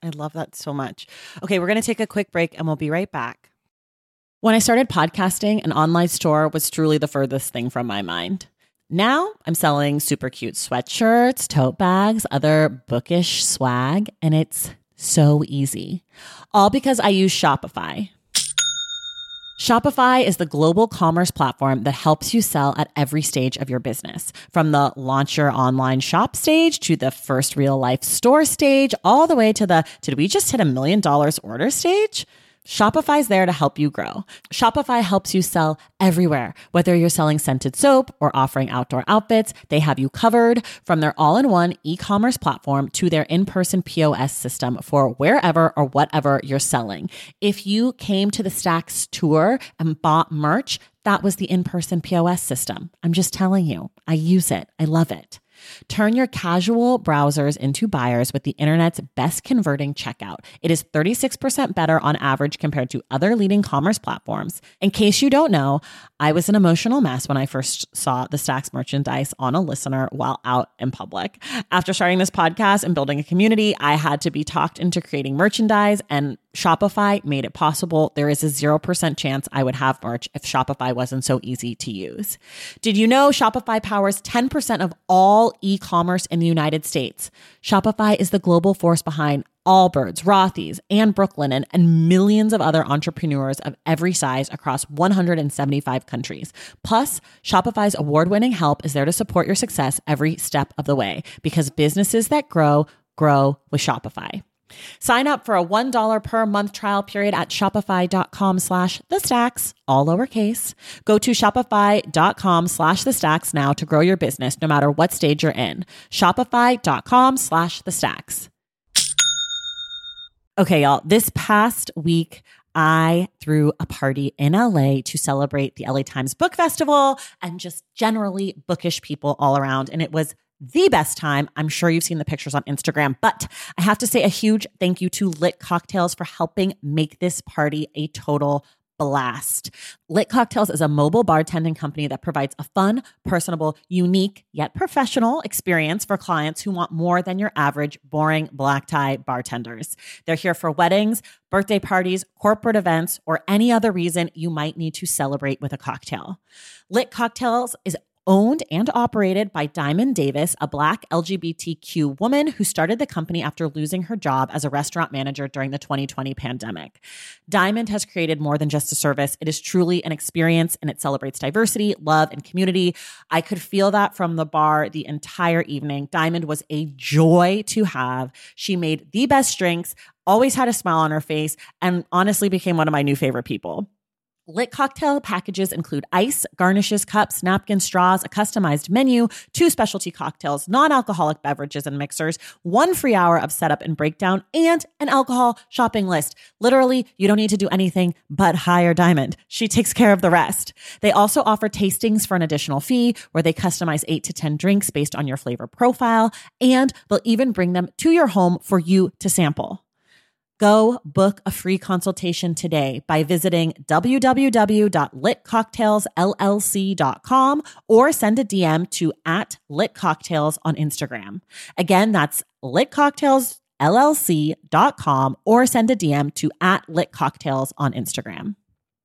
I love that so much. Okay, we're going to take a quick break and we'll be right back. When I started podcasting, an online store was truly the furthest thing from my mind. Now I'm selling super cute sweatshirts, tote bags, other bookish swag, and it's so easy. All because I use Shopify. Shopify is the global commerce platform that helps you sell at every stage of your business. From the launch your online shop stage to the first real life store stage, all the way to the did we just hit a million dollars order stage? Shopify's there to help you grow. Shopify helps you sell everywhere. Whether you're selling scented soap or offering outdoor outfits, they have you covered. From their all-in-one e-commerce platform to their in-person P O S system for wherever or whatever you're selling. If you came to the Stacks tour and bought merch, that was the in-person P O S system. I'm just telling you, I use it. I love it. Turn your casual browsers into buyers with the internet's best converting checkout. It is thirty-six percent better on average compared to other leading commerce platforms. In case you don't know, I was an emotional mess when I first saw the Stacks merchandise on a listener while out in public. After starting this podcast and building a community, I had to be talked into creating merchandise, and Shopify made it possible. There is a zero percent chance I would have merch if Shopify wasn't so easy to use. Did you know Shopify powers ten percent of all e-commerce in the United States? Shopify is the global force behind Allbirds, Rothy's, and Brooklinen, and millions of other entrepreneurs of every size across one hundred seventy-five countries. Plus, Shopify's award-winning help is there to support your success every step of the way, because businesses that grow, grow with Shopify. Sign up for a one dollar per month trial period at shopify.com slash the stacks, all lowercase. Go to shopify.com slash the stacks now to grow your business no matter what stage you're in. Shopify.com slash the stacks. Okay, y'all, this past week, I threw a party in L A to celebrate the L A Times Book Festival and just generally bookish people all around. And it was the best time. I'm sure you've seen the pictures on Instagram, but I have to say a huge thank you to Lit Cocktails for helping make this party a total blast. Lit Cocktails is a mobile bartending company that provides a fun, personable, unique, yet professional experience for clients who want more than your average boring black tie bartenders. They're here for weddings, birthday parties, corporate events, or any other reason you might need to celebrate with a cocktail. Lit Cocktails is owned and operated by Diamond Davis, a Black L G B T Q woman who started the company after losing her job as a restaurant manager during the twenty twenty pandemic. Diamond has created more than just a service. It is truly an experience, and it celebrates diversity, love, and community. I could feel that from the bar the entire evening. Diamond was a joy to have. She made the best drinks, always had a smile on her face, and honestly became one of my new favorite people. Lit Cocktail packages include ice, garnishes, cups, napkins, straws, a customized menu, two specialty cocktails, non-alcoholic beverages and mixers, one free hour of setup and breakdown, and an alcohol shopping list. Literally, you don't need to do anything but hire Diamond. She takes care of the rest. They also offer tastings for an additional fee where they customize eight to ten drinks based on your flavor profile, and they'll even bring them to your home for you to sample. Go book a free consultation today by visiting w w w dot lit cocktails l l c dot com or send a D M to at litcocktails on Instagram. Again, that's lit cocktails l l c dot com or send a D M to at litcocktails on Instagram.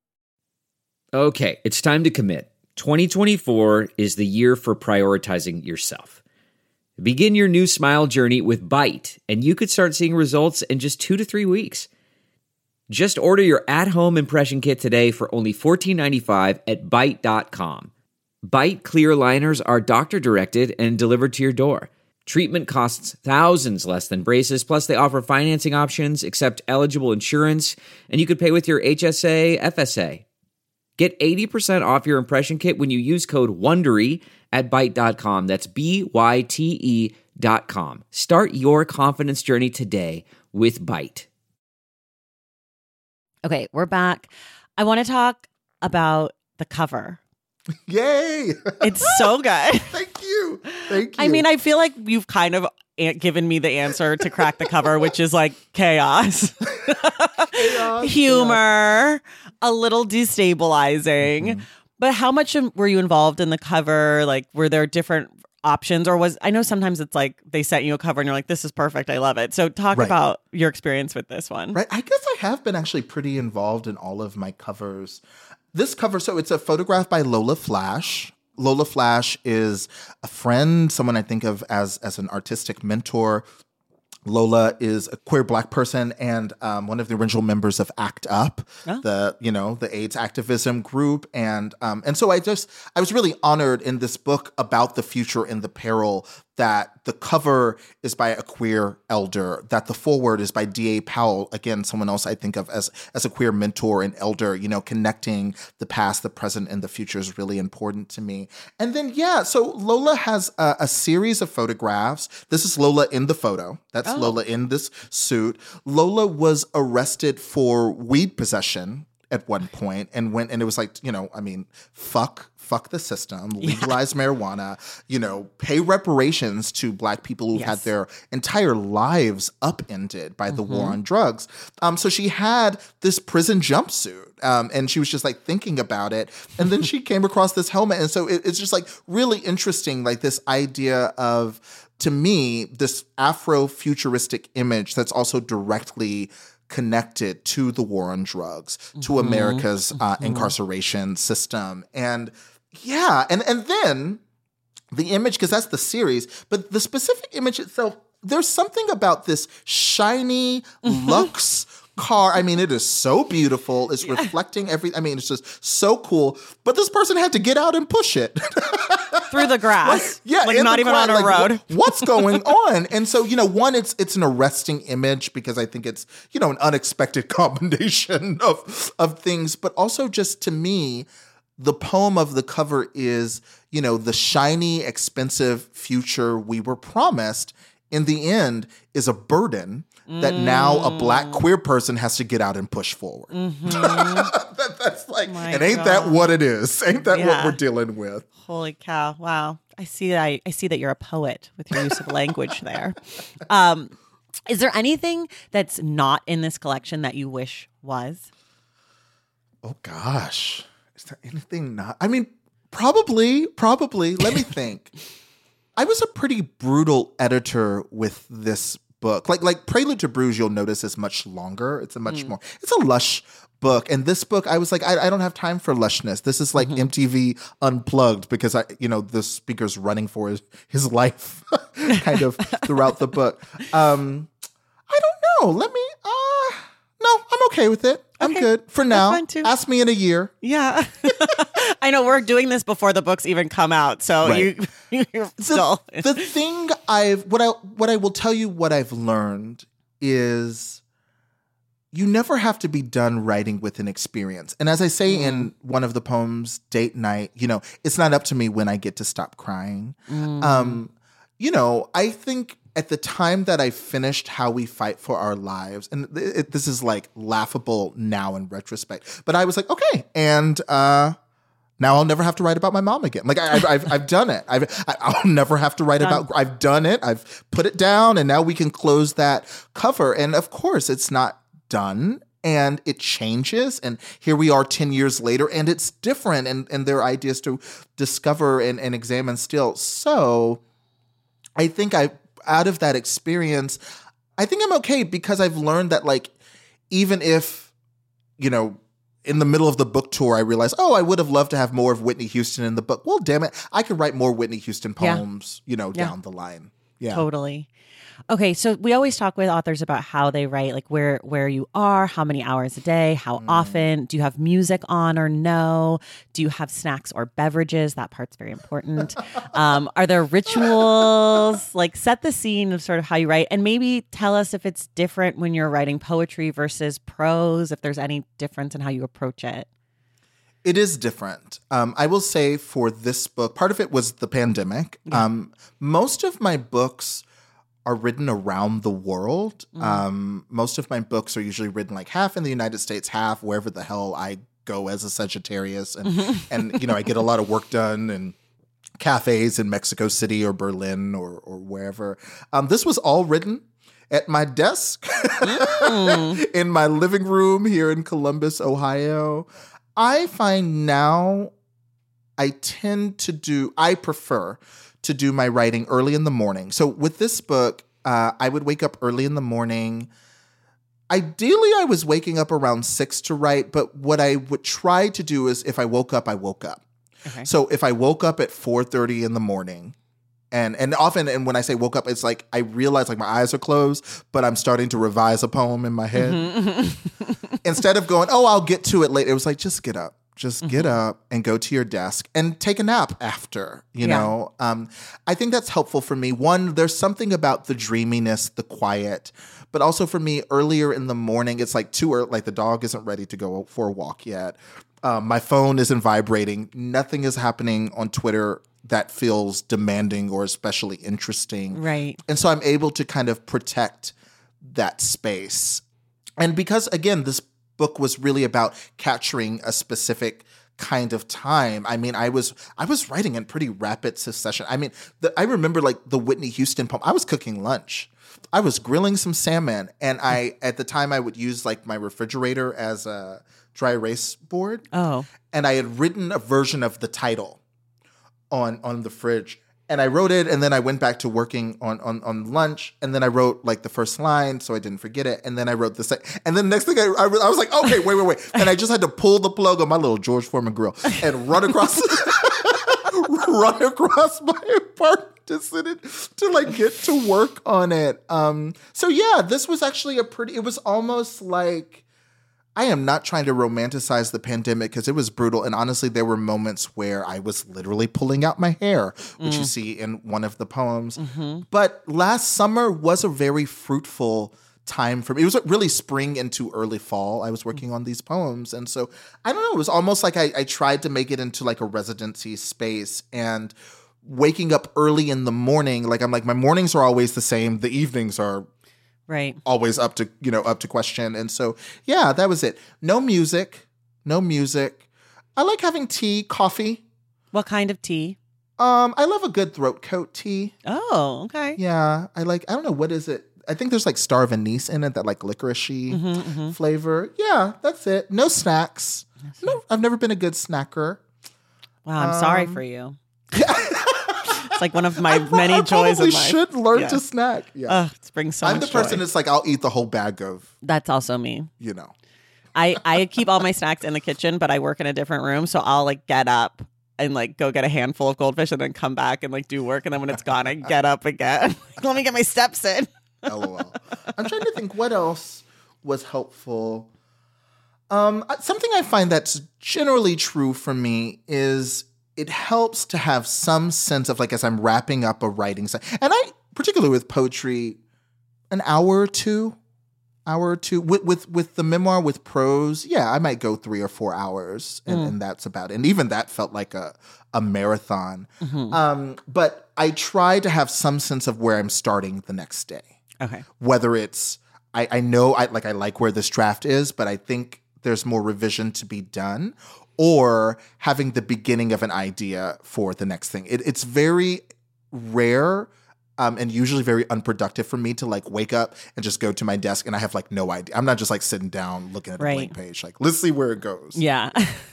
Okay, it's time to commit. twenty twenty-four is the year for prioritizing yourself. Begin your new smile journey with Byte, and you could start seeing results in just two to three weeks. Just order your at-home impression kit today for only fourteen ninety-five at byte dot com. Byte clear liners are doctor-directed and delivered to your door. Treatment costs thousands less than braces, plus they offer financing options, accept eligible insurance, and you could pay with your H S A, F S A. Get eighty percent off your impression kit when you use code WONDERY at byte dot com. That's B Y T E dot com. Start your confidence journey today with Byte. Okay, we're back. I want to talk about the cover. Yay! It's so good. Thank you. Thank you. I mean, I feel like you've kind of given me the answer to crack the cover, which is like chaos, chaos humor, chaos. A little destabilizing. Mm-hmm. But how much were you involved in the cover? Like, were there different options, or was I know sometimes it's like they sent you a cover and you're like, this is perfect, I love it. So talk Right. about your experience with this one. Right. I guess I have been actually pretty involved in all of my covers. This cover, so it's a photograph by Lola Flash. Lola Flash is a friend, someone I think of as, as an artistic mentor. Lola is a queer Black person and um, one of the original members of ACT UP, oh. the you know the AIDS activism group, and um, and so I just I was really honored in this book about the future and the peril that the cover is by a queer elder, that the foreword is by D A Powell, again, someone else I think of as as a queer mentor and elder. You know, connecting the past, the present, and the future is really important to me. And then yeah, so Lola has a, a series of photographs. This is Lola in the photo. That's oh. Lola in this suit. Lola was arrested for weed possession at one point and went, and it was like, you know, I mean, fuck, fuck the system, legalize yeah. marijuana, you know, pay reparations to Black people who've yes. had their entire lives upended by the mm-hmm. war on drugs. Um, so she had this prison jumpsuit um, and she was just like thinking about it. And then she came across this helmet. And so it, it's just like really interesting, like this idea of, to me, this Afro-futuristic image that's also directly connected to the war on drugs, mm-hmm. to America's uh, mm-hmm. incarceration system. And yeah, and, and then the image, because that's the series, but the specific image itself, there's something about this shiny luxe car. I mean, it is so beautiful. It's yeah. reflecting every, I mean, it's just so cool. But this person had to get out and push it. Through the grass. Like, yeah. Like not even grass, on a like, road. What's going on? And so, you know, one, it's it's an arresting image because I think it's, you know, an unexpected combination of of things. But also just to me, the poem of the cover is, you know, the shiny, expensive future we were promised in the end is a burden that mm. now a Black queer person has to get out and push forward. Mm-hmm. that, that's like, My and ain't God. that what it is? Ain't that yeah. what we're dealing with? Holy cow. Wow. I see that. I, I see that you're a poet with your use of language there. Um, is there anything that's not in this collection that you wish was? Oh, gosh. Is there anything not? I mean, probably, probably. Let me think. I was a pretty brutal editor with this book. Like like Prelude to Bruges, you'll notice is much longer. It's a much mm. more, it's a lush book. And this book, I was like, I, I don't have time for lushness. This is like mm-hmm. M T V Unplugged because I, you know, the speaker's running for his, his life kind of throughout the book. Um, I don't know. Let me, uh, no, I'm okay with it. I'm okay. good for now. Ask me in a year. Yeah. I know we're doing this before the books even come out. So right. you, you're still. The, the thing I've, what I, what I will tell you what I've learned is you never have to be done writing with an experience. And as I say mm. in one of the poems, Date Night, you know, it's not up to me when I get to stop crying. Mm. Um, you know, I think at the time that I finished How We Fight for Our Lives, and it, this is like laughable now in retrospect, but I was like, okay, and uh, now I'll never have to write about my mom again. Like I, I've, I've, I've done it. I've, I'll never have to write done. about. I've done it. I've put it down, and now we can close that cover. And of course, it's not done. And it changes, and here we are ten years later, and it's different, and, and there are ideas to discover and, and examine still. So I think I, out of that experience, I think I'm okay because I've learned that, like, even if, you know, in the middle of the book tour, I realized, oh, I would have loved to have more of Whitney Houston in the book. Well, damn it, I could write more Whitney Houston poems, yeah. you know, yeah. down the line. Yeah, totally. Okay, so we always talk with authors about how they write, like where where you are, how many hours a day, how mm. often. Do you have music on or no? Do you have snacks or beverages? That part's very important. um, are there rituals? Like set the scene of sort of how you write, and maybe tell us if it's different when you're writing poetry versus prose, if there's any difference in how you approach it. It is different. Um, I will say for this book, part of it was the pandemic. Yeah. Um, most of my books are written around the world. Mm. Um, most of my books are usually written like half in the United States, half wherever the hell I go as a Sagittarius. And, mm-hmm. and you know, I get a lot of work done in cafes in Mexico City or Berlin or, or wherever. Um, this was all written at my desk mm. in my living room here in Columbus, Ohio. I find now I tend to do, I prefer to do my writing early in the morning. So with this book, uh, I would wake up early in the morning. Ideally, I was waking up around six to write, but what I would try to do is if I woke up, I woke up. Okay. So if I woke up at four thirty in the morning, and and often, and when I say woke up, it's like I realize like my eyes are closed, but I'm starting to revise a poem in my head. Mm-hmm. Instead of going, oh, I'll get to it later, it was like, just get up. Just mm-hmm. get up and go to your desk and take a nap after, you yeah. know. Um, I think that's helpful for me. One, there's something about the dreaminess, the quiet, but also for me, earlier in the morning, it's like too early, like the dog isn't ready to go for a walk yet. Um, my phone isn't vibrating. Nothing is happening on Twitter that feels demanding or especially interesting. Right. And so I'm able to kind of protect that space. And because, again, this book was really about capturing a specific kind of time. I mean, I was I was writing in pretty rapid succession. I mean, the, I remember like the Whitney Houston poem. I was cooking lunch. I was grilling some salmon, and I at the time I would use like my refrigerator as a dry erase board. Oh, and I had written a version of the title on on the fridge. And I wrote it, and then I went back to working on, on, on lunch, and then I wrote like the first line, so I didn't forget it. And then I wrote the second, and then next thing I, I, I was like, okay, wait, wait, wait. And I just had to pull the plug on my little George Foreman grill and run across, run across my apartment to sit it to like get to work on it. Um, so yeah, this was actually a pretty. It was almost like. I am not trying to romanticize the pandemic because it was brutal. And honestly, there were moments where I was literally pulling out my hair, which mm. you see in one of the poems. Mm-hmm. But last summer was a very fruitful time for me. It was really spring into early fall. I was working mm. on these poems. And so, I don't know, it was almost like I, I tried to make it into like a residency space. And waking up early in the morning, like I'm like, my mornings are always the same. The evenings are right. always up to, you know, up to question. And so, yeah, that was it. No music, no music. I like having tea, coffee. What kind of tea? Um, I love a good throat coat tea. Oh, okay. Yeah. I like, I don't know, what is it? I think there's like star of anise in it, that like licoricey mm-hmm, mm-hmm. flavor. Yeah, that's it. No snacks. No, I've never been a good snacker. Wow, I'm um, sorry for you. Yeah. It's like one of my I, many I joys of life. should learn yeah. to snack. Yeah, Ugh, it brings so I'm much the person joy. that's like, I'll eat the whole bag of. That's also me. You know, I I keep all my snacks in the kitchen, but I work in a different room, so I'll like get up and like go get a handful of goldfish and then come back and like do work, and then when it's gone, I get up again. Let me get my steps in. LOL. I'm trying to think what else was helpful. Um, something I find that's generally true for me is it helps to have some sense of like, as I'm wrapping up a writing session, and I, particularly with poetry, an hour or two, hour or two. With with, with the memoir, with prose, yeah, I might go three or four hours, and, mm. and that's about it. And even that felt like a, a marathon. Mm-hmm. Um, but I try to have some sense of where I'm starting the next day. Okay. Whether it's, I, I know, I like I like where this draft is, but I think there's more revision to be done, or having the beginning of an idea for the next thing. It, it's very rare um, and usually very unproductive for me to like wake up and just go to my desk and I have like no idea. I'm not just like sitting down looking at a right. blank page. Like, let's see where it goes. Yeah.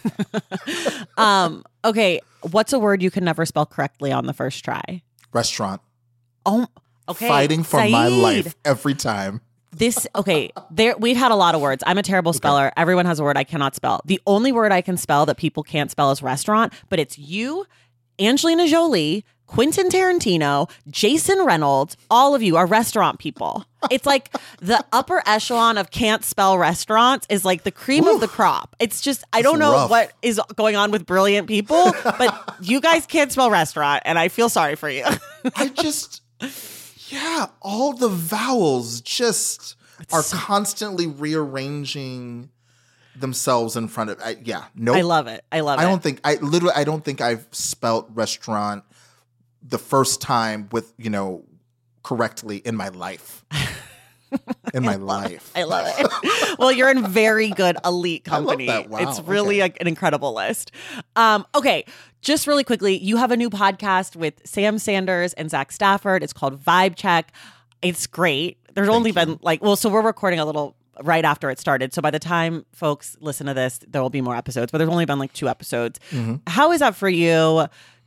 um, okay. What's a word you can never spell correctly on the first try? Restaurant. Oh, okay. Fighting for Saeed. my life every time. This, okay, there we've had a lot of words. I'm a terrible speller. Okay. Everyone has a word I cannot spell. The only word I can spell that people can't spell is restaurant, but it's you, Angelina Jolie, Quentin Tarantino, Jason Reynolds, all of you are restaurant people. It's like the upper echelon of can't spell restaurants is like the cream Ooh, of the crop. It's just, I don't know rough. what is going on with brilliant people, but you guys can't spell restaurant, and I feel sorry for you. I just... Yeah, all the vowels just it's are so- constantly rearranging themselves in front of. I, yeah, no, I love it. I love I it. I don't think I literally. I don't think I've spelt restaurant the first time with you know correctly in my life. In my life, I love it. Well, you're in very good elite company. I love that. Wow, it's really okay. a, an incredible list. Um, okay, just really quickly, you have a new podcast with Sam Sanders and Zach Stafford. It's called Vibe Check. It's great. There's Thank only you. been like, well, so we're recording a little right after it started. So by the time folks listen to this, there will be more episodes. But there's only been like two episodes. Mm-hmm. How is that for you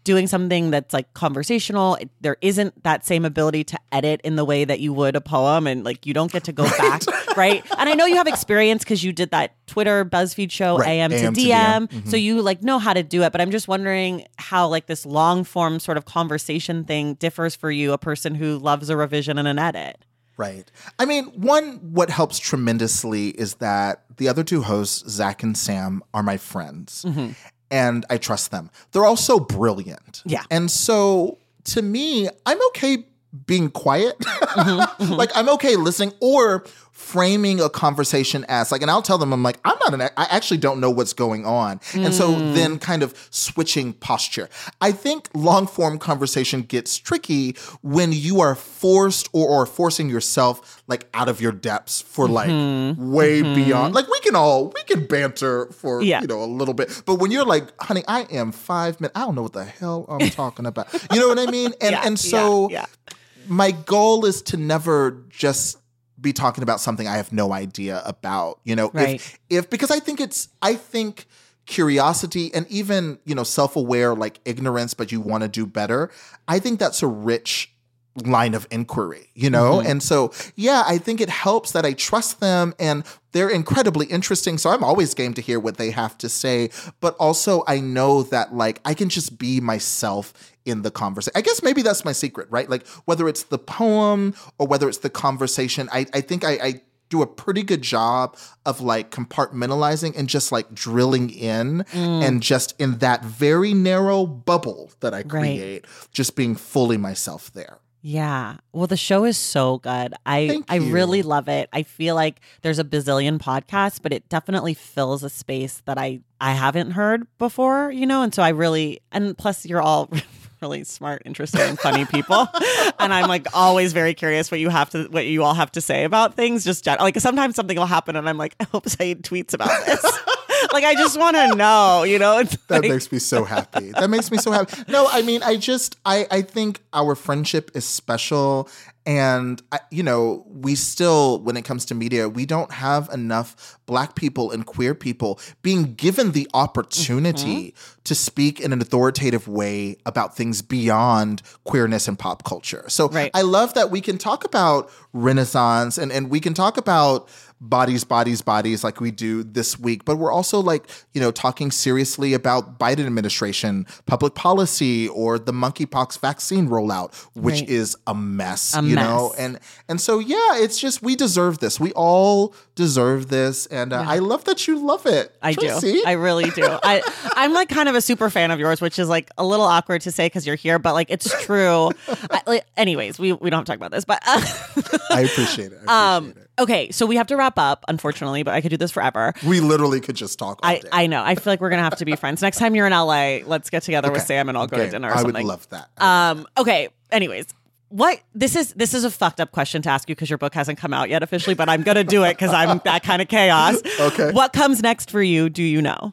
doing something that's like conversational, it, there isn't that same ability to edit in the way that you would a poem, and like you don't get to go back, right? And I know you have experience because you did that Twitter BuzzFeed show, Right. A M to A M to D M, D M. Mhm. so you like know how to do it. But I'm just wondering how like this long form sort of conversation thing differs for you, a person who loves a revision and an edit. Right. I mean, one, what helps tremendously is that the other two hosts, Zach and Sam, are my friends. Mm-hmm. And I trust them. They're also brilliant. Yeah. And so to me, I'm okay being quiet. Mm-hmm, mm-hmm. Like, I'm okay listening or framing a conversation as like, and I'll tell them, I'm like, I'm not an, I actually don't know what's going on. Mm. And so then kind of switching posture. I think long form conversation gets tricky when you are forced or, or forcing yourself like out of your depths for like mm-hmm. way mm-hmm. beyond. Like we can all, we can banter for, yeah. you know, a little bit. But when you're like, honey, I am five minutes, I don't know what the hell I'm talking about. You know what I mean? And, yeah, and so yeah, yeah. my goal is to never just be talking about something I have no idea about, you know, right. if, if, because I think it's, I think curiosity and even, you know, self-aware, like ignorance, but you want to do better. I think that's a rich line of inquiry, you know? Mm-hmm. And so, yeah, I think it helps that I trust them and they're incredibly interesting. So I'm always game to hear what they have to say. But also I know that like I can just be myself in the conversation. I guess maybe that's my secret, right? Like whether it's the poem or whether it's the conversation, I, I think I, I do a pretty good job of like compartmentalizing and just like drilling in mm. and just in that very narrow bubble that I create, right. just being fully myself there. Yeah. Well, the show is so good. I I really love it. I feel like there's a bazillion podcasts, but it definitely fills a space that I, I haven't heard before, you know? And so I really, and plus you're all really smart, interesting, and funny people. And I'm like always very curious what you have to, what you all have to say about things. Just like sometimes something will happen and I'm like, I hope Saeed tweets about this. Like, I just want to know, you know? It's that like... makes me so happy. That makes me so happy. No, I mean, I just, I, I think our friendship is special. And, I, you know, we still, when it comes to media, we don't have enough Black people and queer people being given the opportunity mm-hmm. to speak in an authoritative way about things beyond queerness and pop culture. So right. I love that we can talk about Renaissance and, and we can talk about bodies, bodies, bodies like we do this week. But we're also like, you know, talking seriously about Biden administration, public policy, or the monkeypox vaccine rollout, which right. is a mess, a you mess. know? And and so, yeah, it's just, we deserve this. We all deserve this. And uh, yeah. I love that you love it. I Tracy. do. I really do. I, I'm like kind of a super fan of yours, which is like a little awkward to say because you're here, but like it's true. I, like, anyways, we, we don't have to talk about this, but. Uh, I appreciate it. I appreciate um, it. Okay, so we have to wrap up, unfortunately, but I could do this forever. We literally could just talk all I, day. I know. I feel like we're going to have to be friends. Next time you're in L A, let's get together okay. with Sam and I'll go okay. to dinner or I something. I would love that. Um. Okay, anyways. What this is this is a fucked up question to ask you because your book hasn't come out yet officially, but I'm going to do it because I'm that kind of chaos. Okay. What comes next for you, do you know?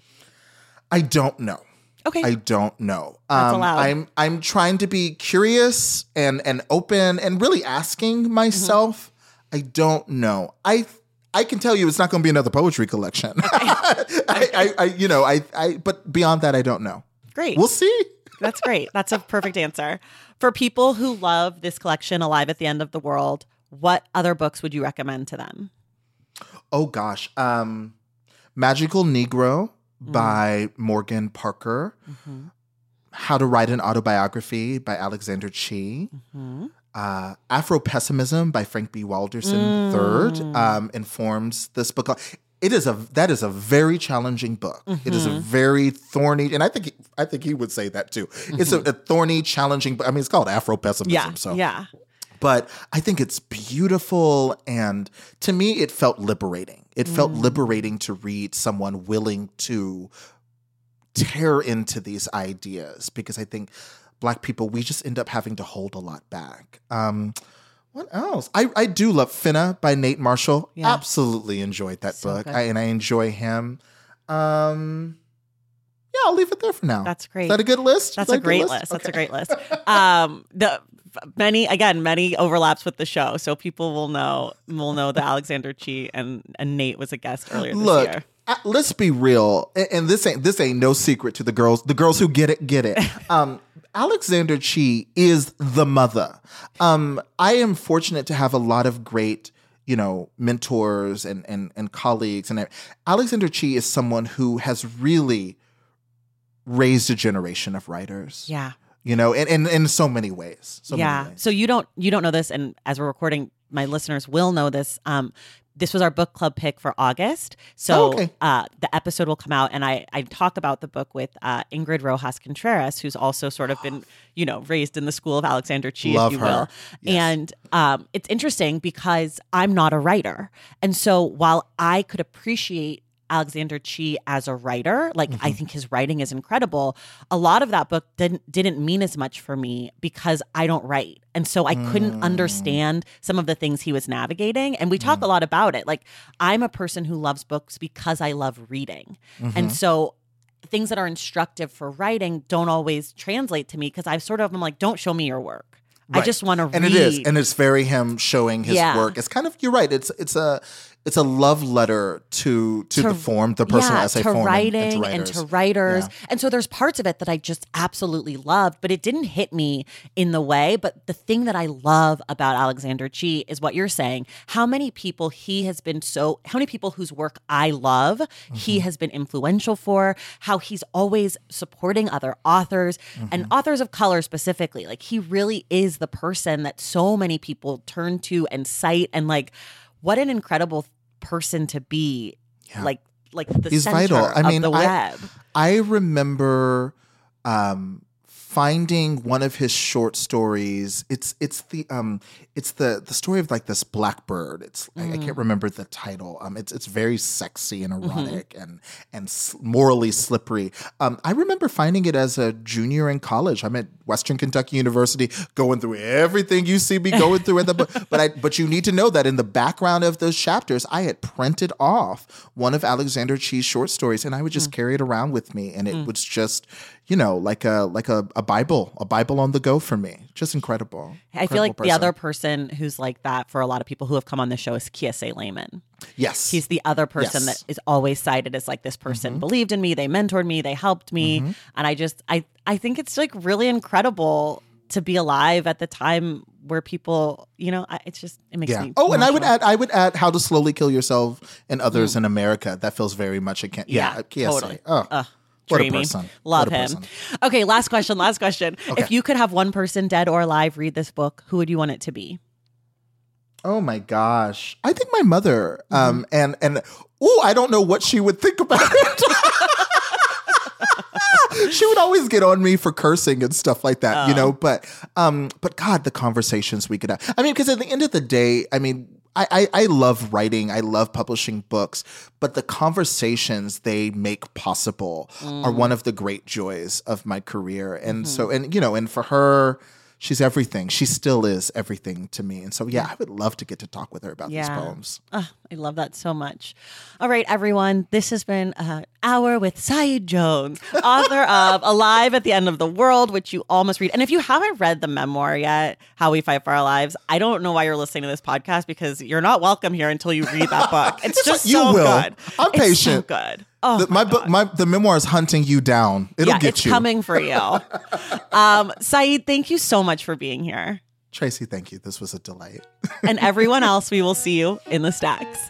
I don't know. Okay. I don't know. That's um, allowed. I'm I'm trying to be curious and and open and really asking myself. Mm-hmm. I don't know. I I can tell you it's not going to be another poetry collection. Okay. I, I, I you know I I but beyond that I don't know. Great. We'll see. That's great. That's a perfect answer. For people who love this collection, Alive at the End of the World, what other books would you recommend to them? Oh gosh, um, Magical Negro mm. by Morgan Parker. Mm-hmm. How to Write an Autobiography by Alexander Chee. Mm-hmm. Uh, Afro-Pessimism by Frank B. Walderson mm. the third um, informs this book. It is a that is a very challenging book. Mm-hmm. It is a very thorny, and I think he, I think he would say that too. Mm-hmm. It's a, a thorny, challenging book. I mean, it's called Afro-Pessimism. Yeah, so yeah. But I think it's beautiful, and to me, it felt liberating. It mm. felt liberating to read someone willing to tear into these ideas, because I think Black people, we just end up having to hold a lot back. Um, what else? I, I do love Finna by Nate Marshall. Yeah. Absolutely enjoyed that so book. I, and I enjoy him. Um, yeah, I'll leave it there for now. That's great. Is that a good list? That's that a great list? list. Okay. That's a great list. Um, the many again, many overlaps with the show, so people will know will know that Alexander Chee and, and Nate was a guest earlier this Look, year. uh, let's be real, and, and this ain't this ain't no secret to the girls. The girls who get it get it. Um, Alexander Chee is the mother. Um, I am fortunate to have a lot of great, you know, mentors and and and colleagues. And Alexander Chee is someone who has really raised a generation of writers. Yeah. You know, and in, in, in so many ways. So yeah. many ways. So you don't you don't know this, and as we're recording, my listeners will know this. Um, this was our book club pick for August. So oh, okay. uh, the episode will come out, and I, I talk about the book with uh, Ingrid Rojas Contreras, who's also sort of been, you know, raised in the school of Alexander Chee, Love if you her. will. Yes. And um, it's interesting because I'm not a writer. And so while I could appreciate Alexander Chee as a writer, like mm-hmm. I think his writing is incredible, a lot of that book didn't didn't mean as much for me because I don't write. And so I mm. couldn't understand some of the things he was navigating. And we talk mm. a lot about it. Like, I'm a person who loves books because I love reading. Mm-hmm. And so things that are instructive for writing don't always translate to me because I sort of am like, don't show me your work. Right. I just want to read. And it is. And it's very him showing his yeah. work. It's kind of, you're right. It's it's a it's a love letter to to, to the form, the personal yeah, essay to form. Writing and, and to and to writers. Yeah. And so there's parts of it that I just absolutely loved, but it didn't hit me in the way. But the thing that I love about Alexander Chee is what you're saying. How many people he has been so, how many people whose work I love, mm-hmm. he has been influential for, how he's always supporting other authors mm-hmm. and authors of color specifically. Like, he really is the person that so many people turn to and cite, and like, what an incredible person to be. Yeah. Like, like the He's center vital. I of mean, the web. I, I remember um, finding one of his short stories. It's it's the um it's the the story of like this blackbird. It's mm. I, I can't remember the title. Um, it's it's very sexy and erotic mm-hmm. and and morally slippery. Um, I remember finding it as a junior in college. I'm at Western Kentucky University, going through everything you see me going through in the book. But I but you need to know that in the background of those chapters, I had printed off one of Alexander Chee's short stories, and I would just mm. carry it around with me, and it mm. was just, you know, like a like a, a Bible, a Bible on the go for me. Just incredible. I incredible feel like person. The other person who's like that for a lot of people who have come on the show is Kiese Layman. Yes. He's the other person yes. that is always cited as like, this person mm-hmm. believed in me, they mentored me, they helped me. Mm-hmm. And I just, I, I think it's like really incredible to be alive at the time where people, you know, I, it's just, it makes yeah. me Oh, emotional. and I would add, I would add How to Slowly Kill Yourself and Others mm. in America. That feels very much a, yeah, yeah totally. Oh. Uh. What Dreamy. A person. Love what a him. Person. Okay, last question, last question. Okay. If you could have one person, dead or alive, read this book, who would you want it to be? Oh my gosh. I think my mother. Mm-hmm. Um, and, and oh, I don't know what she would think about it. She would always get on me for cursing and stuff like that, oh. you know, but, um, but God, the conversations we could have. I mean, because at the end of the day, I mean, I, I, I love writing. I love publishing books, but the conversations they make possible mm. are one of the great joys of my career. And mm-hmm. so, and, you know, and for her, she's everything. She still is everything to me. And so, yeah, I would love to get to talk with her about yeah. these poems. Oh, I love that so much. All right, everyone. This has been an hour with Saeed Jones, author of Alive at the End of the World, which you all must read. And if you haven't read the memoir yet, How We Fight for Our Lives, I don't know why you're listening to this podcast, because you're not welcome here until you read that book. It's, it's just you so will. good. I'm it's patient. So good. Oh, the, my, my book, my the memoir is hunting you down. It'll yeah, get it's you. It's coming for you. um, Saeed, thank you so much for being here. Tracy, thank you. This was a delight. And everyone else, we will see you in the stacks.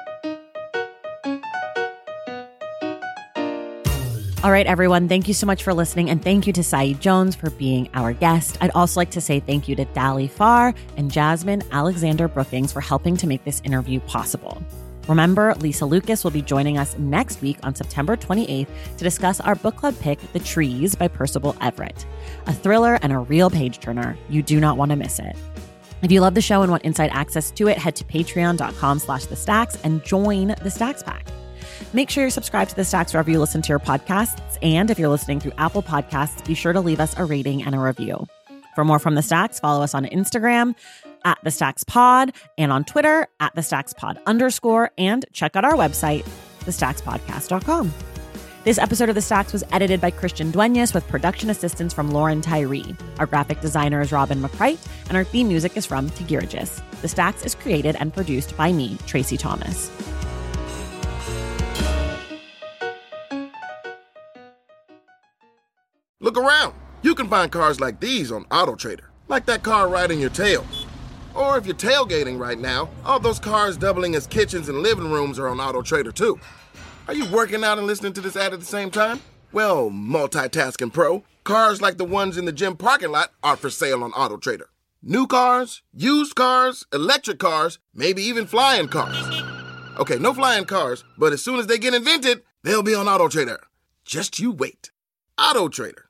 All right, everyone. Thank you so much for listening. And thank you to Saeed Jones for being our guest. I'd also like to say thank you to Dali Farr and Jasmine Alexander Brookings for helping to make this interview possible. Remember, Lisa Lucas will be joining us next week on September twenty-eighth to discuss our book club pick, The Trees by Percival Everett. A thriller and a real page-turner. You do not want to miss it. If you love the show and want inside access to it, head to patreon.com slash the stacks and join the Stacks Pack. Make sure you're subscribed to The Stacks wherever you listen to your podcasts. And if you're listening through Apple Podcasts, be sure to leave us a rating and a review. For more from The Stacks, follow us on Instagram at The Stacks Pod and on Twitter at The Stacks Pod underscore, and check out our website, the stacks podcast dot com. This episode of The Stacks was edited by Christian Duenas with production assistance from Lauren Tyree. Our graphic designer is Robin McCrite, and our theme music is from Tigirigis. The Stacks is created and produced by me, Tracy Thomas. You can find cars like these on AutoTrader, like that car riding your tail. Or if you're tailgating right now, all those cars doubling as kitchens and living rooms are on AutoTrader too. Are you working out and listening to this ad at the same time? Well, multitasking pro, cars like the ones in the gym parking lot are for sale on AutoTrader. New cars, used cars, electric cars, maybe even flying cars. Okay, no flying cars, but as soon as they get invented, they'll be on AutoTrader. Just you wait. AutoTrader.